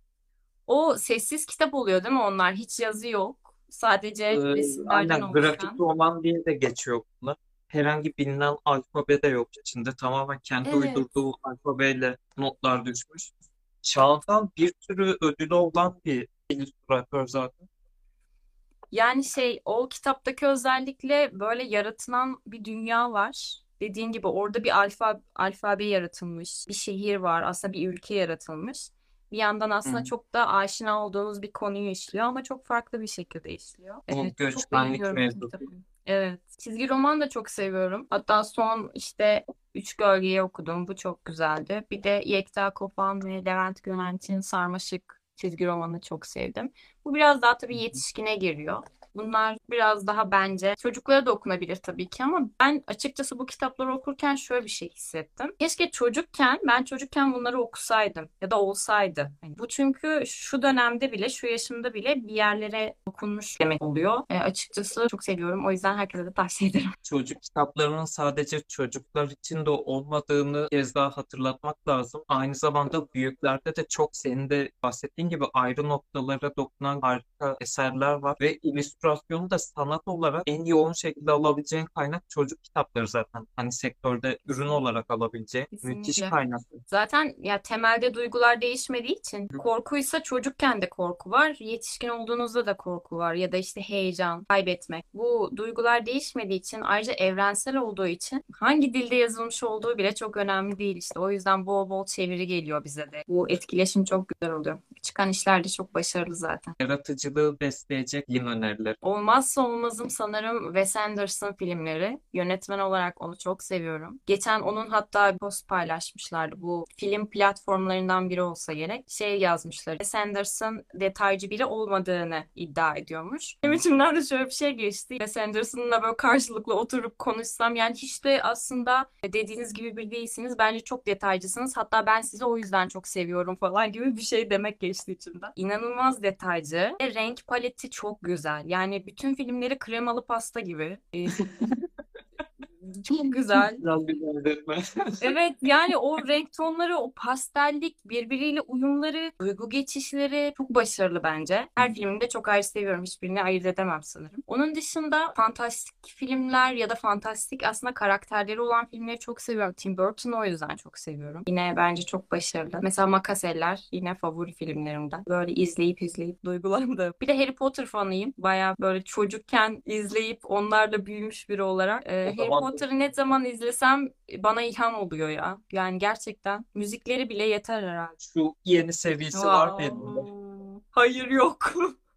O sessiz kitap oluyor değil mi onlar? Hiç yazı yok. Sadece Ee, resimlerden aynen grafik oluşan. roman diye de geçiyor bunlar. Herhangi bilinen alfabe de yok içinde. Tamamen kendi Evet. uydurduğu alfabeyle notlar düşmüş. Çağatan bir sürü ödülü olan bir illüstratör zaten. Yani şey o kitaptaki özellikle böyle yaratılan bir dünya var. Dediğin gibi orada bir alfa, alfabe yaratılmış. Bir şehir var. Aslında bir ülke yaratılmış. Bir yandan aslında Hı. çok da aşina olduğumuz bir konuyu işliyor ama çok farklı bir şekilde işliyor. O Evet, çok göçmenlik beğeniyorum bütün mevzusu. kitabı. Evet. Çizgi roman da çok seviyorum. Hatta son işte Üç Gölgeyi okudum. Bu çok güzeldi. Bir de Yekta Kopan ve Levent Gönenç'in Sarmaşık çizgi romanı çok sevdim. Bu biraz daha tabii yetişkine giriyor. Bunlar biraz daha bence çocuklara da okunabilir tabii ki ama ben açıkçası bu kitapları okurken şöyle bir şey hissettim. Keşke çocukken ben çocukken bunları okusaydım ya da olsaydı. Hani bu çünkü şu dönemde bile şu yaşımda bile bir yerlere okunmuş demek oluyor. E, açıkçası çok seviyorum. O yüzden herkese de tavsiye ederim. Çocuk kitaplarının sadece çocuklar için de olmadığını bir kez daha hatırlatmak lazım. Aynı zamanda büyüklerde de çok senin de bahsettiğin gibi ayrı noktalara dokunan harika eserler var ve illüstrasyonu da da sanat olarak en yoğun şekilde alabileceğin kaynak çocuk kitapları zaten. Hani sektörde ürün olarak alabileceğin müthiş Kesinlikle. kaynak. Zaten ya temelde duygular değişmediği için korkuysa çocukken de korku var, yetişkin olduğunuzda da korku var ya da işte heyecan, kaybetmek. Bu duygular değişmediği için ayrıca evrensel olduğu için hangi dilde yazılmış olduğu bile çok önemli değil işte. O yüzden bol bol çeviri geliyor bize de. Bu etkileşim çok güzel oluyor. Çıkan işler de çok başarılı zaten. Yaratıcılığı besleyecek film önerileri. Olmazsa olmazım sanırım Wes Anderson filmleri. Yönetmen olarak onu çok seviyorum. Geçen onun hatta bir post paylaşmışlardı. Bu film platformlarından biri olsa gerek. Şey yazmışlar. Wes Anderson detaycı biri olmadığını iddia ediyormuş. Benim içimden de şöyle bir şey geçti. Wes Anderson'la böyle karşılıklı oturup konuşsam yani hiç de aslında dediğiniz gibi bir değilsiniz. Bence çok detaycısınız. Hatta ben sizi o yüzden çok seviyorum falan gibi bir şey demek geçti içimden. İnanılmaz detaycı. Ve renk paleti çok güzel. Yani bütün filmleri kremalı pasta gibi. Ee, çok güzel. Biraz bir benzetme. Evet yani o renk tonları, o pastellik, birbiriyle uyumları, duygu geçişleri çok başarılı bence. Her filmini de çok ayrı seviyorum. Hiçbirini ayırt edemem sanırım. Onun dışında fantastik filmler ya da fantastik aslında karakterleri olan filmleri çok seviyorum. Tim Burton'u o yüzden çok seviyorum. Yine bence çok başarılı. Mesela Makaseller yine favori filmlerimden. Böyle izleyip izleyip duygulandım. Bir de Harry Potter fanıyım. Baya böyle çocukken izleyip onlarla büyümüş biri olarak. Ee, O Harry zaman Potter'ı ne zaman izlesem bana ilham oluyor ya. Yani gerçekten müzikleri bile yeter herhalde. şu yeni seviyesi var mı elinde? Wow. Hayır yok.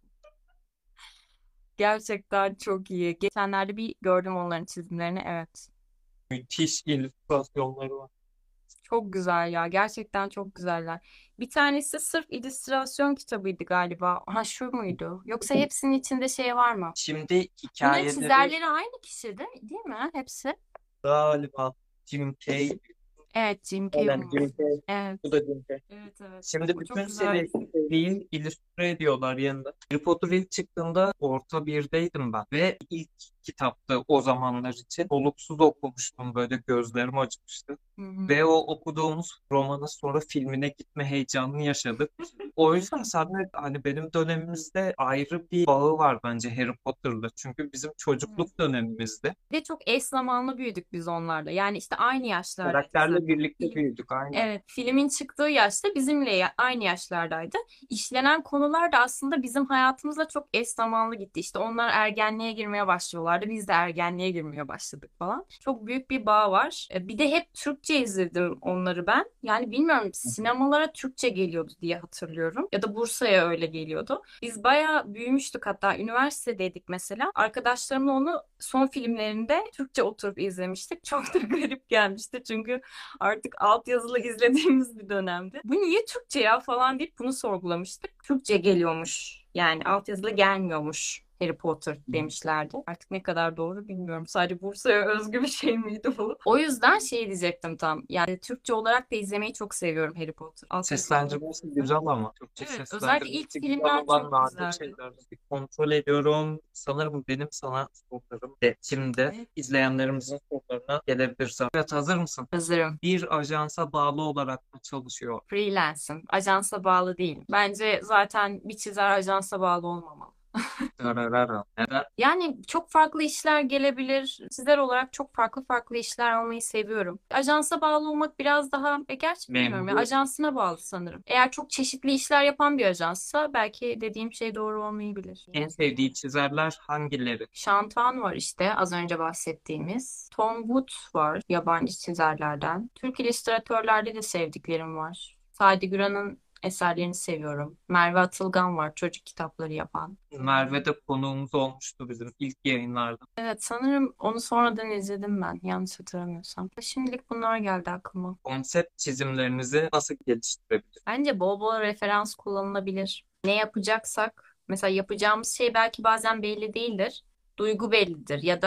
Gerçekten çok iyi. Geçenlerde bir gördüm onların çizimlerini. Evet. Müthiş illüstrasyonları var. Çok güzel ya. Gerçekten çok güzeller. Bir tanesi sırf illüstrasyon kitabıydı galiba. Ha şu muydu? Yoksa hepsinin içinde şey var mı? Şimdi Bunların hikayeleri çizerleri aynı kişi değil, değil mi? Hepsi. galiba Jim Kay. Evet, Jim Kay Aynen Jim olması. Kay. Bu Evet. da Jim Kay. Evet evet. Şimdi O bütün çok güzel. seri, seriyi illüstre ediyorlar yanında. Harry Potter ilk çıktığında orta birdeydim ben. Ve ilk kitaptı o zamanlar için. Soluksuz okumuştum, böyle gözlerim acımıştı. Hı hı. Ve o okuduğumuz romanın sonra filmine gitme heyecanını yaşadık. O yüzden senle hani benim dönemimizde ayrı bir bağı var bence Harry Potter'la. Çünkü bizim Evet. çocukluk dönemimizde Ve çok eş zamanlı büyüdük biz onlarla. Yani işte aynı yaşlardaydık karakterle zaten. birlikte Film, büyüdük aynen. evet, filmin çıktığı yaşta bizimle ya- aynı yaşlardaydı. İşlenen konular da aslında bizim hayatımızla çok eş zamanlı gitti. İşte onlar ergenliğe girmeye başlıyorlardı. Biz de ergenliğe girmeye başladık falan. Çok büyük bir bağ var. E, Bir de hep Türkçe izledim onları ben. Yani bilmiyorum sinemalara Türkçe geliyordu diye hatırlıyorum. Ya da Bursa'ya öyle geliyordu. Biz bayağı büyümüştük hatta üniversitedeydik mesela. Arkadaşlarımla onu son filmlerinde Türkçe oturup izlemiştik. Çok da garip gelmişti çünkü artık altyazılı izlediğimiz bir dönemdi. Bu niye Türkçe ya falan deyip bunu sorgulamıştık. Türkçe geliyormuş. Yani altyazılı gelmiyormuş. Harry Potter demişlerdi. Artık ne kadar doğru bilmiyorum. Sadece Bursa'ya özgü bir şey miydi bu? O yüzden şey diyecektim tam. Yani Türkçe olarak da izlemeyi çok seviyorum Harry Potter. Altyazılı Seslendirmesi güzel ama. Türkçe Evet, özellikle ilk seslendirmesi güzel filmler olan çok nadir güzeldi. şeyler. Bir kontrol ediyorum. Sanırım benim sana sorularım. De, şimdi Evet. izleyenlerimizin sorularına gelebilirsin. Evet, hazır mısın? Hazırım. Bir ajansa bağlı olarak mı çalışıyor? Freelance'im. Ajansa bağlı değilim. Bence zaten bir çizer ajansa bağlı olmamalı. Tararara. Neden? Yani çok farklı işler gelebilir. Çizer olarak çok farklı farklı işler almayı seviyorum. Ajansa bağlı olmak biraz daha, e, gerçi bilmiyorum ya, Memur. ajansına bağlı sanırım. Eğer çok çeşitli işler yapan bir ajanssa belki dediğim şey doğru olmayabilir. En sevdiği çizerler hangileri? Şantan var işte az önce bahsettiğimiz. Tom Wood var yabancı çizerlerden. Türk illüstratörlerde de sevdiklerim var. Sadi Güran'ın eserlerini seviyorum. Merve Atılgan var çocuk kitapları yapan. Merve de konuğumuz olmuştu bizim ilk yayınlarda. Evet sanırım onu sonradan izledim ben yanlış hatırlamıyorsam. Şimdilik bunlar geldi aklıma. Konsept çizimlerinizi nasıl geliştirebilir? Bence bol bol referans kullanılabilir. Ne yapacaksak mesela yapacağımız şey belki bazen belli değildir. Duygu bellidir ya da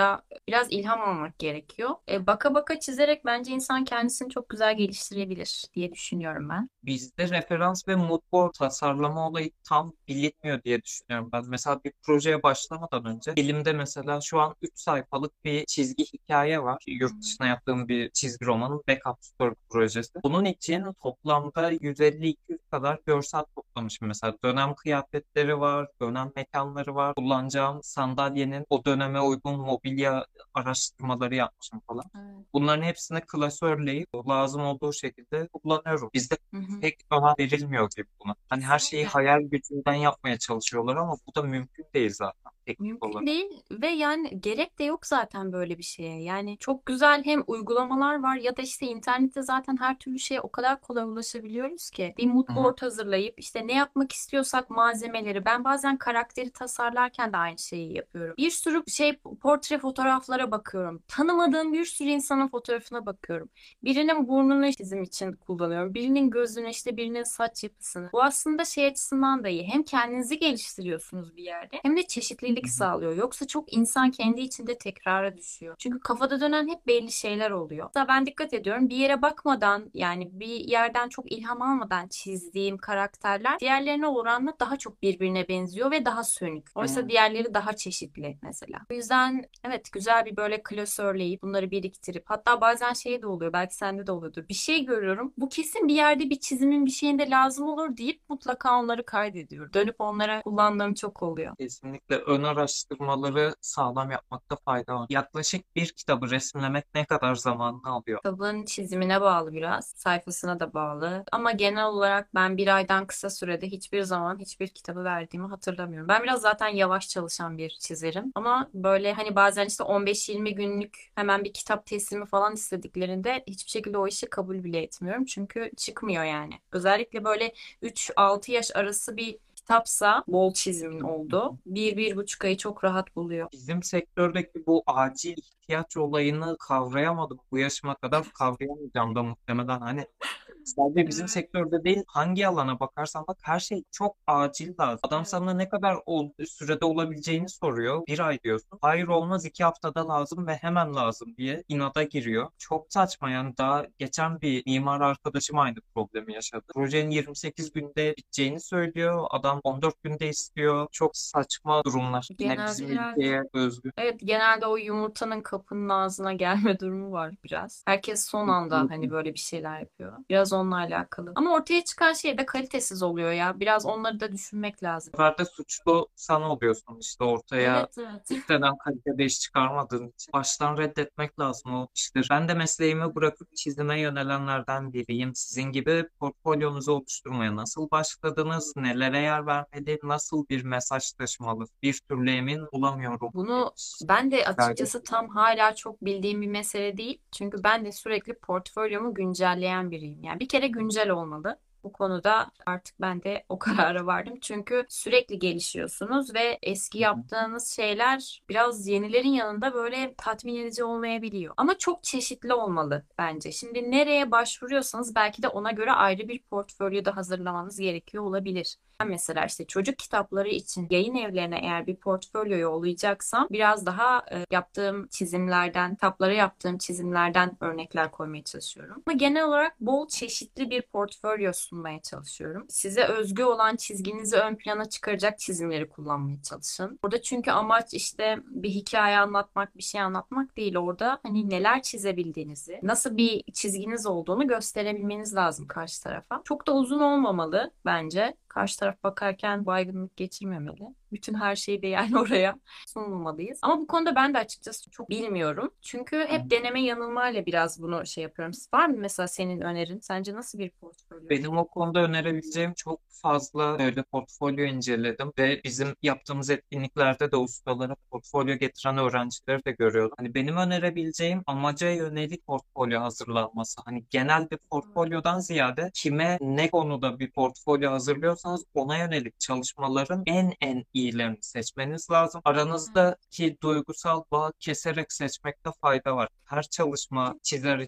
Biraz ilham almak gerekiyor. E, baka baka çizerek bence insan kendisini çok güzel geliştirebilir diye düşünüyorum ben. Bizde referans ve mood board tasarlama olayı tam bilinmiyor diye düşünüyorum ben. Mesela bir projeye başlamadan önce elimde mesela şu an üç sayfalık bir çizgi hikaye var. Yurt dışına yaptığım bir çizgi romanın backup story projesi. Bunun için toplamda yüz elli iki yüz kadar görsel toplamışım. Mesela dönem kıyafetleri var, dönem mekanları var, kullanacağım sandalyenin o döneme uygun mobilya araştırmaları yapmışım falan. Evet. Bunların hepsini klasörleyip lazım olduğu şekilde kullanıyorum. Bizde Hı hı. pek önem verilmiyor gibi buna. Hani her şeyi Kesinlikle. hayal gücünden yapmaya çalışıyorlar ama bu da mümkün değil zaten teknik Mümkün olarak. değil ve yani gerek de yok zaten böyle bir şeye. Yani çok güzel hem uygulamalar var ya da işte internette zaten her türlü şeye o kadar kolay ulaşabiliyoruz ki. Bir mood Hı hı. board hazırlayıp işte ne yapmak istiyorsak malzemeleri. Ben bazen karakteri tasarlarken de aynı şeyi yapıyorum. Bir sürü şey portre fotoğraflara bakıyorum. Tanımadığım bir sürü insanın fotoğrafına bakıyorum. Birinin burnunu çizim için kullanıyorum. Birinin gözünü işte birinin saç yapısını. Bu aslında şey açısından da iyi. Hem kendinizi geliştiriyorsunuz bir yerde hem de çeşitlilik Hı hı. sağlıyor. Yoksa çok insan kendi içinde tekrara düşüyor. Çünkü kafada dönen hep belli şeyler oluyor. Mesela ben dikkat ediyorum bir yere bakmadan yani bir yerden çok ilham almadan çizdiğim karakterler diğerlerine oranla daha çok birbirine benziyor ve daha sönük. Oysa Hı. diğerleri daha çeşitli mesela. O yüzden evet güzel bir böyle klasörleyip bunları biriktirip hatta bazen şey de oluyor belki sende de oluyordur. Bir şey görüyorum. Bu kesin bir yerde bir çizimin bir şeyinde lazım olur deyip mutlaka onları kaydediyorum. Dönüp onlara kullandığım çok oluyor. Kesinlikle ön araştırmaları sağlam yapmakta fayda var. Yaklaşık bir kitabı resimlemek ne kadar zamanını alıyor? Kitabın çizimine bağlı biraz, sayfasına da bağlı. Ama genel olarak ben bir aydan kısa sürede hiçbir zaman hiçbir kitabı verdiğimi hatırlamıyorum. Ben biraz zaten yavaş çalışan bir çizerim. Ama böyle hani bazen işte on beş yirmi günlük hemen bir kitap teslimi falan istediklerinde hiçbir şekilde o işi kabul bile etmiyorum. Çünkü çıkmıyor yani. Özellikle böyle üç altı yaş arası bir kitapsa bol çizimin olduğu bir bir buçuk ayı çok rahat buluyor. Bizim sektördeki bu acil ihtiyaç olayını kavrayamadım. Bu yaşıma kadar kavrayamayacağım da muhtemelen. Hani sadece bizim Evet. sektörde değil, hangi alana bakarsan bak her şey çok acil lazım. Adam Evet. sana ne kadar ol- sürede olabileceğini soruyor. Bir ay diyorsun. Hayır olmaz, iki haftada lazım ve hemen lazım diye inada giriyor. Çok saçma yani. Daha geçen bir mimar arkadaşım aynı problemi yaşadı. Projenin yirmi sekiz günde biteceğini söylüyor. Adam on dört günde istiyor. Çok saçma durumlar. Yine Genelde bizim herhalde ülkeye özgü. evet genelde o yumurtanın kapının ağzına gelme durumu var biraz. Herkes son anda hani böyle bir şeyler yapıyor. Biraz onunla alakalı. Ama ortaya çıkan şey de kalitesiz oluyor ya. Biraz onları da düşünmek lazım. Bu sefer de suçlu sen oluyorsun işte ortaya Evet, evet. ilkten kalitede iş çıkarmadığın için. Baştan reddetmek lazım o işleri. Ben de mesleğimi bırakıp çizime yönelenlerden biriyim. Sizin gibi portfolyonuzu oluşturmaya nasıl başladınız? Nelere yer vermeli? Nasıl bir mesaj taşımalı? Bir türlü emin olamıyorum. Bunu ben de Gayret. açıkçası tam hala çok bildiğim bir mesele değil. Çünkü ben de sürekli portfolyomu güncelleyen biriyim. Yani bir kere güncel olmalı. Bu konuda artık ben de o karara vardım. Çünkü sürekli gelişiyorsunuz ve eski yaptığınız şeyler biraz yenilerin yanında böyle tatmin edici olmayabiliyor. Ama çok çeşitli olmalı bence. Şimdi nereye başvuruyorsanız belki de ona göre ayrı bir portfolyo da hazırlamanız gerekiyor olabilir. Ben mesela işte çocuk kitapları için yayın evlerine eğer bir portfolyo yollayacaksam biraz daha e, yaptığım çizimlerden, kitaplara yaptığım çizimlerden örnekler koymaya çalışıyorum. Ama genel olarak bol çeşitli bir portfolyo sunmaya çalışıyorum. Size özgü olan çizginizi ön plana çıkaracak çizimleri kullanmaya çalışın. Burada çünkü amaç işte bir hikaye anlatmak, bir şey anlatmak değil. Orada hani neler çizebildiğinizi, nasıl bir çizginiz olduğunu gösterebilmeniz lazım karşı tarafa. Çok da uzun olmamalı bence. Karşı taraf bakarken baygınlık geçirmemeli. Bütün her şeyi de yani oraya sunmamalıyız. Ama bu konuda ben de açıkçası çok bilmiyorum. Çünkü hep deneme yanılmayla biraz bunu şey yapıyorum. Var mı mesela senin önerin? Sence nasıl bir portfolyo? Benim o konuda önerebileceğim çok fazla öyle portfolyo inceledim ve bizim yaptığımız etkinliklerde de ustalara portfolyo getiren öğrencileri de görüyorum. Hani benim önerebileceğim amaca yönelik portfolyo hazırlanması. Hani genel bir portfolyodan ziyade kime ne konuda bir portfolyo hazırlıyorsanız ona yönelik çalışmaların en en iyilerini seçmeniz lazım. Aranızdaki duygusal bağ keserek seçmekte fayda var. Her çalışma çizer için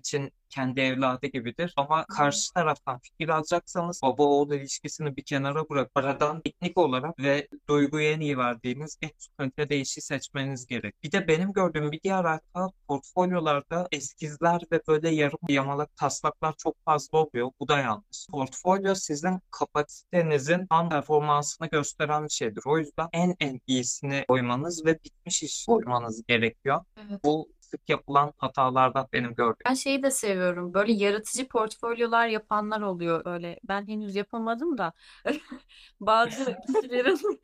kendi evladı gibidir. Ama karşı taraftan fikir alacaksanız baba oğul ilişkisini bir kenara bırak. Aradan teknik olarak ve duyguya en iyi verdiğiniz en üst kalitede işi seçmeniz gerek. Bir de benim gördüğüm bir diğer hata, portfolyolarda eskizler ve böyle yarım yamalak taslaklar çok fazla oluyor. Bu da yanlış. Portfolyo sizin kapasitenizin tam performansını gösteren bir şeydir. O yüzden en en iyisini koymanız ve bitmiş iş koymanız gerekiyor. Evet. Bu sık yapılan hatalardan benim gördüğüm. Ben şeyi de seviyorum. Böyle yaratıcı portfolyolar yapanlar oluyor. Böyle ben henüz yapamadım da bazı kişilerin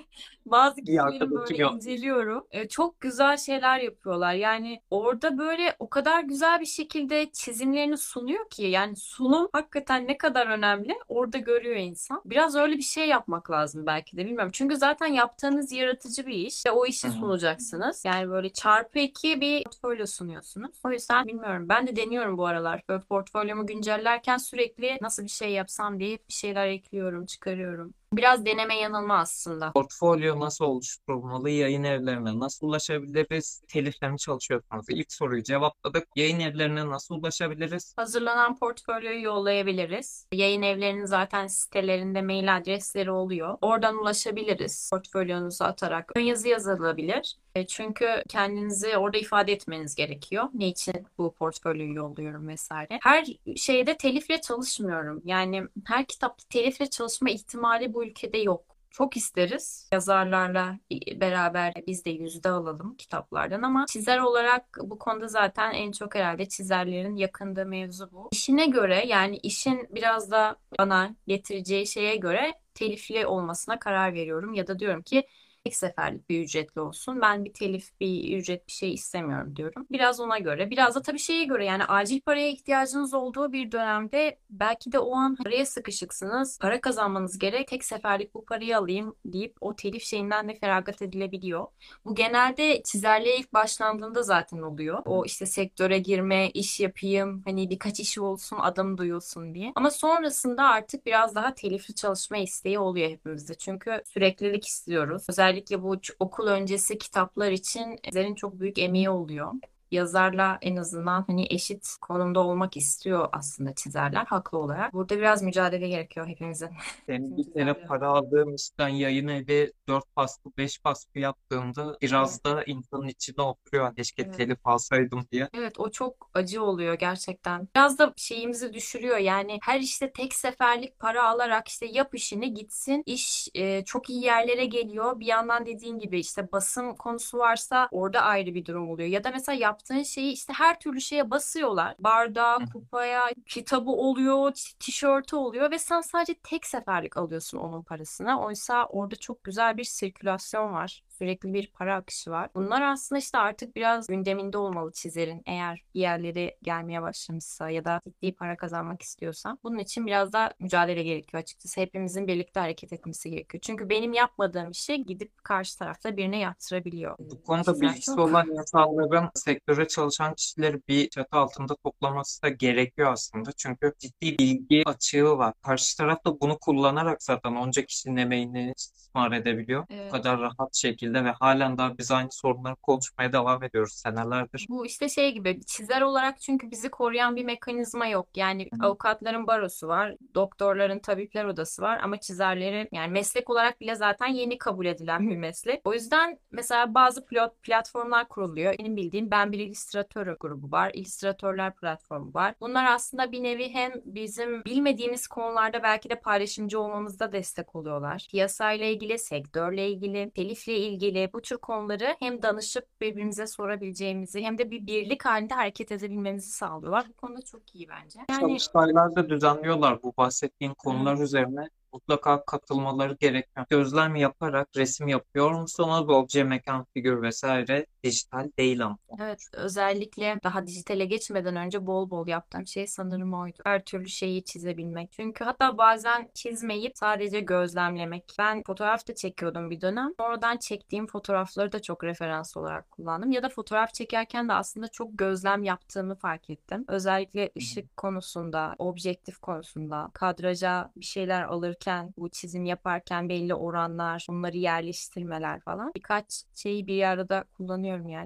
bazı Bir kişilerin arkadaşım böyle yapmış. inceliyorum. E, çok güzel şeyler yapıyorlar. Yani orada böyle o kadar güzel bir şekilde çizimlerini sunuyor ki yani sunum hakikaten ne kadar önemli orada görüyor insan. Biraz öyle bir şey yapmak lazım belki de bilmiyorum. Çünkü zaten yaptığınız yaratıcı bir iş ve o Hı işi hı. sunacaksınız. Yani böyle çarpı iki bir portfolyo sunuyorsunuz. O yüzden bilmiyorum. Ben de deniyorum bu aralar. Böyle portfolyomu güncellerken sürekli nasıl bir şey yapsam diye bir şeyler ekliyorum, çıkarıyorum. Biraz deneme yanılma aslında. Portfolyo nasıl oluşturulmalı? Yayın evlerine nasıl ulaşabiliriz? Telifle mi çalışıyorsunuz? İlk soruyu cevapladık. Yayın evlerine nasıl ulaşabiliriz? Hazırlanan portfolyoyu yollayabiliriz. Yayın evlerinin zaten sitelerinde mail adresleri oluyor. Oradan ulaşabiliriz. Portfolyonuzu atarak ön yazı yazılabilir. E, Çünkü kendinizi orada ifade etmeniz gerekiyor. Ne için bu portfolyoyu yolluyorum vesaire. Her şeyde telifle çalışmıyorum. Yani her kitapta telifle çalışma ihtimali bu ülkede yok. Çok isteriz yazarlarla beraber biz de yüzde alalım kitaplardan ama çizer olarak bu konuda zaten en çok herhalde çizerlerin yakındığı mevzu bu. İşine göre yani işin biraz da bana getireceği şeye göre telifli olmasına karar veriyorum ya da diyorum ki tek seferlik bir ücretli olsun. Ben bir telif, bir ücret bir şey istemiyorum diyorum. Biraz ona göre, biraz da tabii şeye göre yani acil paraya ihtiyacınız olduğu bir dönemde belki de o an paraya sıkışıksınız. Para kazanmanız gerek. Tek seferlik bu parayı alayım deyip o telif şeyinden de feragat edilebiliyor. Bu genelde çizerliğe ilk başlandığında zaten oluyor. O işte sektöre girme, iş yapayım, hani birkaç iş olsun, adım duyulsun diye. Ama sonrasında artık biraz daha telifli çalışma isteği oluyor hepimizde. Çünkü süreklilik istiyoruz. Özellikle bu ç- okul öncesi kitaplar için yazarın çok büyük emeği oluyor. Yazarla en azından hani eşit konumda olmak istiyor aslında çizerler haklı olarak. Burada biraz mücadele gerekiyor hepimizin. Benim Tüm bir kere çizerler. para aldığım işten yayın evi dört baskı beş baskı yaptığımda Evet. biraz da insanın içine oturuyor. Keşke Evet. telif alsaydım diye. Evet o çok acı oluyor gerçekten. Biraz da şeyimizi düşürüyor yani her işte tek seferlik para alarak işte yap işini gitsin. İş e, çok iyi yerlere geliyor. Bir yandan dediğin gibi işte basım konusu varsa orada ayrı bir durum oluyor. Ya da mesela yaptığın şeyi işte her türlü şeye basıyorlar. Bardağa, Hı. kupaya, kitabı oluyor, t- tişörtü oluyor ve sen sadece tek seferlik alıyorsun onun parasını. Oysa orada çok güzel bir sirkülasyon var. Sürekli bir para akışı var. Bunlar aslında işte artık biraz gündeminde olmalı çizerin eğer bir yerlere gelmeye başlamışsa ya da ciddi para kazanmak istiyorsa. Bunun için biraz da mücadele gerekiyor açıkçası. Hepimizin birlikte hareket etmesi gerekiyor. Çünkü benim yapmadığım işi gidip karşı tarafta birine yaptırabiliyor. Bu konuda Çizer bilgisi çok. olan insanların sektöre çalışan kişileri bir çatı altında toplaması da gerekiyor aslında. Çünkü ciddi bilgi açığı var. Karşı taraf da bunu kullanarak zaten onca kişinin emeğini istismar edebiliyor. Bu Evet. kadar rahat şekilde ve halen daha biz aynı sorunları konuşmaya devam ediyoruz senelerdir. Bu işte şey gibi çizer olarak çünkü bizi koruyan bir mekanizma yok. Yani avukatların barosu var, doktorların tabipler odası var ama çizerlerin yani meslek olarak bile zaten yeni kabul edilen bir meslek. O yüzden mesela bazı pilot platformlar kuruluyor. Benim bildiğim Ben Bir İllüstratör grubu var, İllüstratörler platformu var. Bunlar aslında bir nevi hem bizim bilmediğimiz konularda belki de paylaşımcı olmamızda destek oluyorlar. Piyasayla ilgili, sektörle ilgili, telifle ilgili bu tür konuları hem danışıp birbirimize sorabileceğimizi hem de bir birlik halinde hareket edebilmemizi sağlıyorlar. Bu konuda çok iyi bence. Yani Çalıştaylar da düzenliyorlar bu bahsettiğim evet. konular üzerine. Mutlaka katılmaları gerekiyor. Gözlem yaparak resim yapıyor musunuz? Obje, mekan, figür vesaire dijital değil ama. Evet, özellikle daha dijitale geçmeden önce bol bol yaptığım şey sanırım oydu. Her türlü şeyi çizebilmek. Çünkü hatta bazen çizmeyip sadece gözlemlemek. Ben fotoğraf da çekiyordum bir dönem. Sonradan çektiğim fotoğrafları da çok referans olarak kullandım. Ya da fotoğraf çekerken de aslında çok gözlem yaptığımı fark ettim. Özellikle ışık konusunda, objektif konusunda, kadraja bir şeyler alırken, bu çizim yaparken belli oranlar, bunları yerleştirmeler falan. Birkaç şeyi bir arada kullanıyorum yani.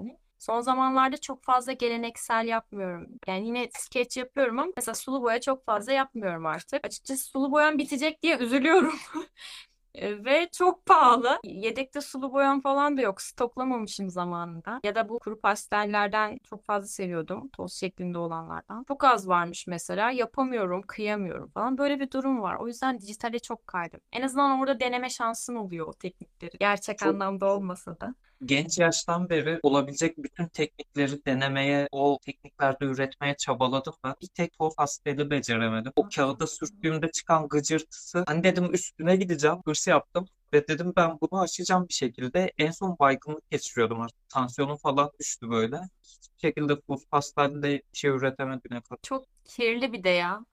Son zamanlarda çok fazla geleneksel yapmıyorum. Yani yine sketch yapıyorum ama mesela sulu boya çok fazla yapmıyorum artık. Açıkçası sulu boyam bitecek diye üzülüyorum. E, Ve çok pahalı. Yedekte sulu boyam falan da yok. Stoklamamışım zamanında. Ya da bu kuru pastellerden çok fazla seviyordum. Toz şeklinde olanlardan. Çok az varmış mesela. Yapamıyorum, kıyamıyorum falan. Böyle bir durum var. O yüzden dijitale çok kaydım. En azından orada deneme şansım oluyor o teknikleri. Gerçek Çok anlamda olmasa da. genç yaştan beri olabilecek bütün teknikleri denemeye, o tekniklerde üretmeye çabaladım ben. Bir tek o pasteli beceremedim. O kağıda sürttüğümde çıkan gıcırtısı, hani dedim üstüne gideceğim, hırs yaptım. Ve dedim ben bunu aşacağım bir şekilde. En son baygınlık geçiriyordum artık. Tansiyonum falan düştü böyle. Hiçbir şekilde fuz pastelle bir şey üretemedim. Ne kadar. Çok kirli bir de ya.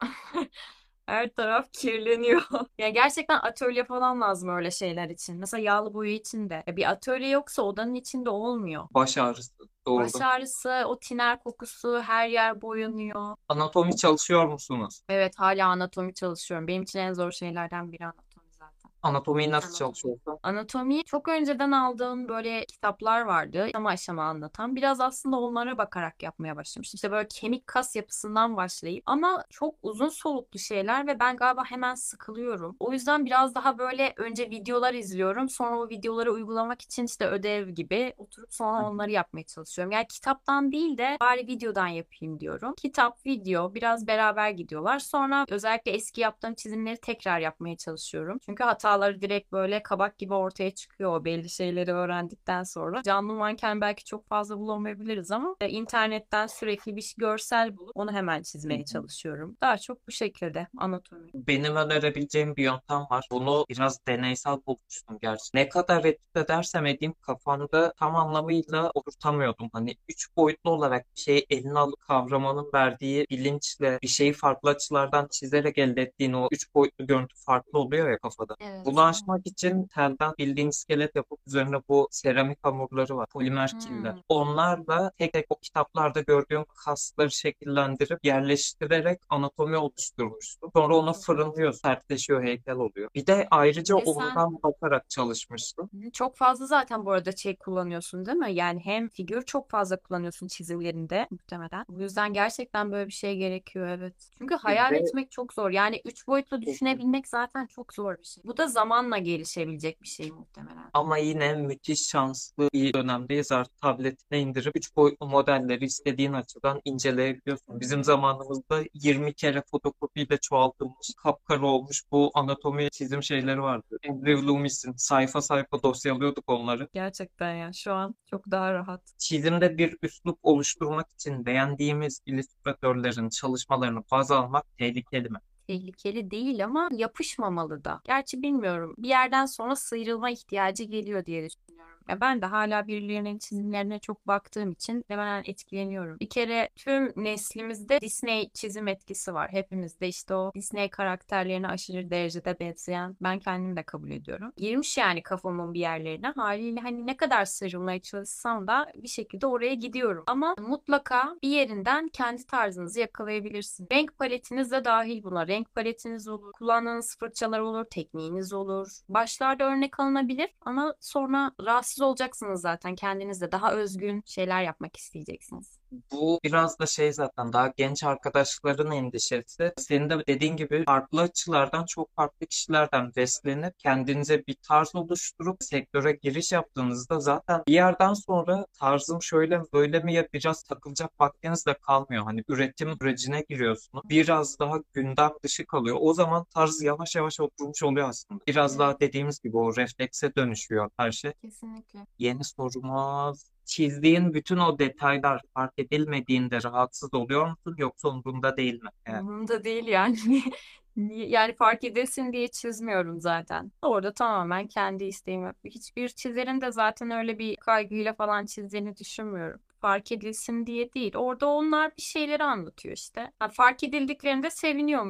Her taraf kirleniyor. Ya gerçekten atölye falan lazım öyle şeyler için. Mesela yağlı boya için de. Ya bir atölye yoksa odanın içinde olmuyor. Baş ağrısı Baş doğurdu. ağrısı, o tiner kokusu, her yer boyanıyor. Anatomi çalışıyor musunuz? Evet, hala anatomi çalışıyorum. Benim için en zor şeylerden biri anatomi zaten. Anatomiyi nasıl Anatomi. çalışıyorsun? Anatomi çok önceden aldığım böyle kitaplar vardı. Aşama aşama anlatan. Biraz aslında onlara bakarak yapmaya başlamıştım. İşte böyle kemik kas yapısından başlayıp ama çok uzun soluklu şeyler ve ben galiba hemen sıkılıyorum. O yüzden biraz daha böyle önce videolar izliyorum. Sonra o videoları uygulamak için işte ödev gibi oturup sonra onları yapmaya çalışıyorum. Yani kitaptan değil de bari videodan yapayım diyorum. Kitap, video biraz beraber gidiyorlar. Sonra özellikle eski yaptığım çizimleri tekrar yapmaya çalışıyorum. Çünkü hataları direkt böyle kabak gibi ortaya çıkıyor o belli şeyleri öğrendikten sonra. Canlı manken belki çok fazla bulamayabiliriz ama e, internetten sürekli bir görsel bulup onu hemen çizmeye çalışıyorum. Daha çok bu şekilde anatomi. Benim önerebileceğim bir yöntem var. Bunu biraz deneysel bulmuştum gerçi. Ne kadar etüt edersem edeyim kafamda tam anlamıyla oturtamıyordum. Hani üç boyutlu olarak bir şeyi eline alıp kavramanın verdiği bilinçle bir şeyi farklı açılardan çizerek elde ettiğin o üç boyutlu görüntü farklı oluyor ya kafada. Bunu Evet. aşmak için telden bildiğin iskelet yapıp üzerine bu seramik hamurları var. Polimer killer. Hmm. Onlarla tek tek o kitaplarda gördüğüm kasları şekillendirip yerleştirerek anatomi oluşturmuştum. Sonra onu fırınlıyor, sertleşiyor, heykel oluyor. Bir de ayrıca Ve sen ondan bakarak çalışmıştım. Hı, çok fazla zaten bu arada şey kullanıyorsun değil mi? Yani hem figür çok fazla kullanıyorsun çizimlerinde muhtemelen. Bu yüzden gerçekten böyle bir şey gerekiyor, evet. Çünkü hayal Ve etmek çok zor. Yani üç boyutlu düşünebilmek zaten çok zor bir şey. Bu da zamanla gelişebilecek bir şey muhtemelen. ama yine müthiş şanslı bir dönemdeyiz. Artık tabletine indirip üç boyutlu modelleri istediğin açıdan inceleyebiliyorsun. Bizim zamanımızda yirmi kere fotokopiyle çoğaltılmış, kapkara olmuş bu anatomi çizim şeyleri vardı. Andrew Loomis'in sayfa sayfa dosyalıyorduk onları. Gerçekten ya şu an çok daha rahat. Çizimde bir üslup oluşturmak için beğendiğimiz illüstratörlerin çalışmalarını baz almak tehlikeli mi? Tehlikeli değil ama yapışmamalı da. Gerçi bilmiyorum. Bir yerden sonra sıyrılma ihtiyacı geliyor diye düşünüyorum. Ya ben de hala birilerinin çizimlerine çok baktığım için hemen etkileniyorum. Bir kere tüm neslimizde Disney çizim etkisi var. Hepimizde işte o Disney karakterlerine aşırı derecede benzeyen ben kendim de kabul ediyorum. Girmiş yani kafamın bir yerlerine. Haliyle hani ne kadar sıyrılmaya çalışsam da bir şekilde oraya gidiyorum. Ama mutlaka bir yerinden kendi tarzınızı yakalayabilirsiniz. Renk paletiniz de dahil buna. Renk paletiniz olur, kullandığınız fırçalar olur, tekniğiniz olur. Başlarda örnek alınabilir ama sonra rahatsız olacaksınız zaten. Kendiniz de daha özgün şeyler yapmak isteyeceksiniz. Bu biraz da şey zaten daha genç arkadaşların endişesi. Senin de dediğin gibi farklı açılardan çok farklı kişilerden beslenip kendinize bir tarz oluşturup sektöre giriş yaptığınızda zaten bir yerden sonra tarzım şöyle mi böyle mi ya biraz takılacak vaktiniz de kalmıyor. Hani üretim sürecine giriyorsunuz. Biraz daha gündem dışı kalıyor. O zaman tarz yavaş yavaş oturmuş oluyor aslında. Biraz Evet, daha dediğimiz gibi o reflekse dönüşüyor her şey. kesinlikle. Yeni sorumuz. Çizdiğin bütün o detaylar fark edilmediğinde rahatsız oluyor musun yoksa umurunda değil mi? Evet. Umurumda değil yani. Niye- Yani fark edilsin diye çizmiyorum zaten. Orada tamamen kendi isteğim yok. Hiçbir çizerin de zaten öyle bir kaygıyla falan çizdiğini düşünmüyorum. Fark edilsin diye değil. Orada onlar bir şeyleri anlatıyor işte. Ha, fark edildiklerinde seviniyor muyum?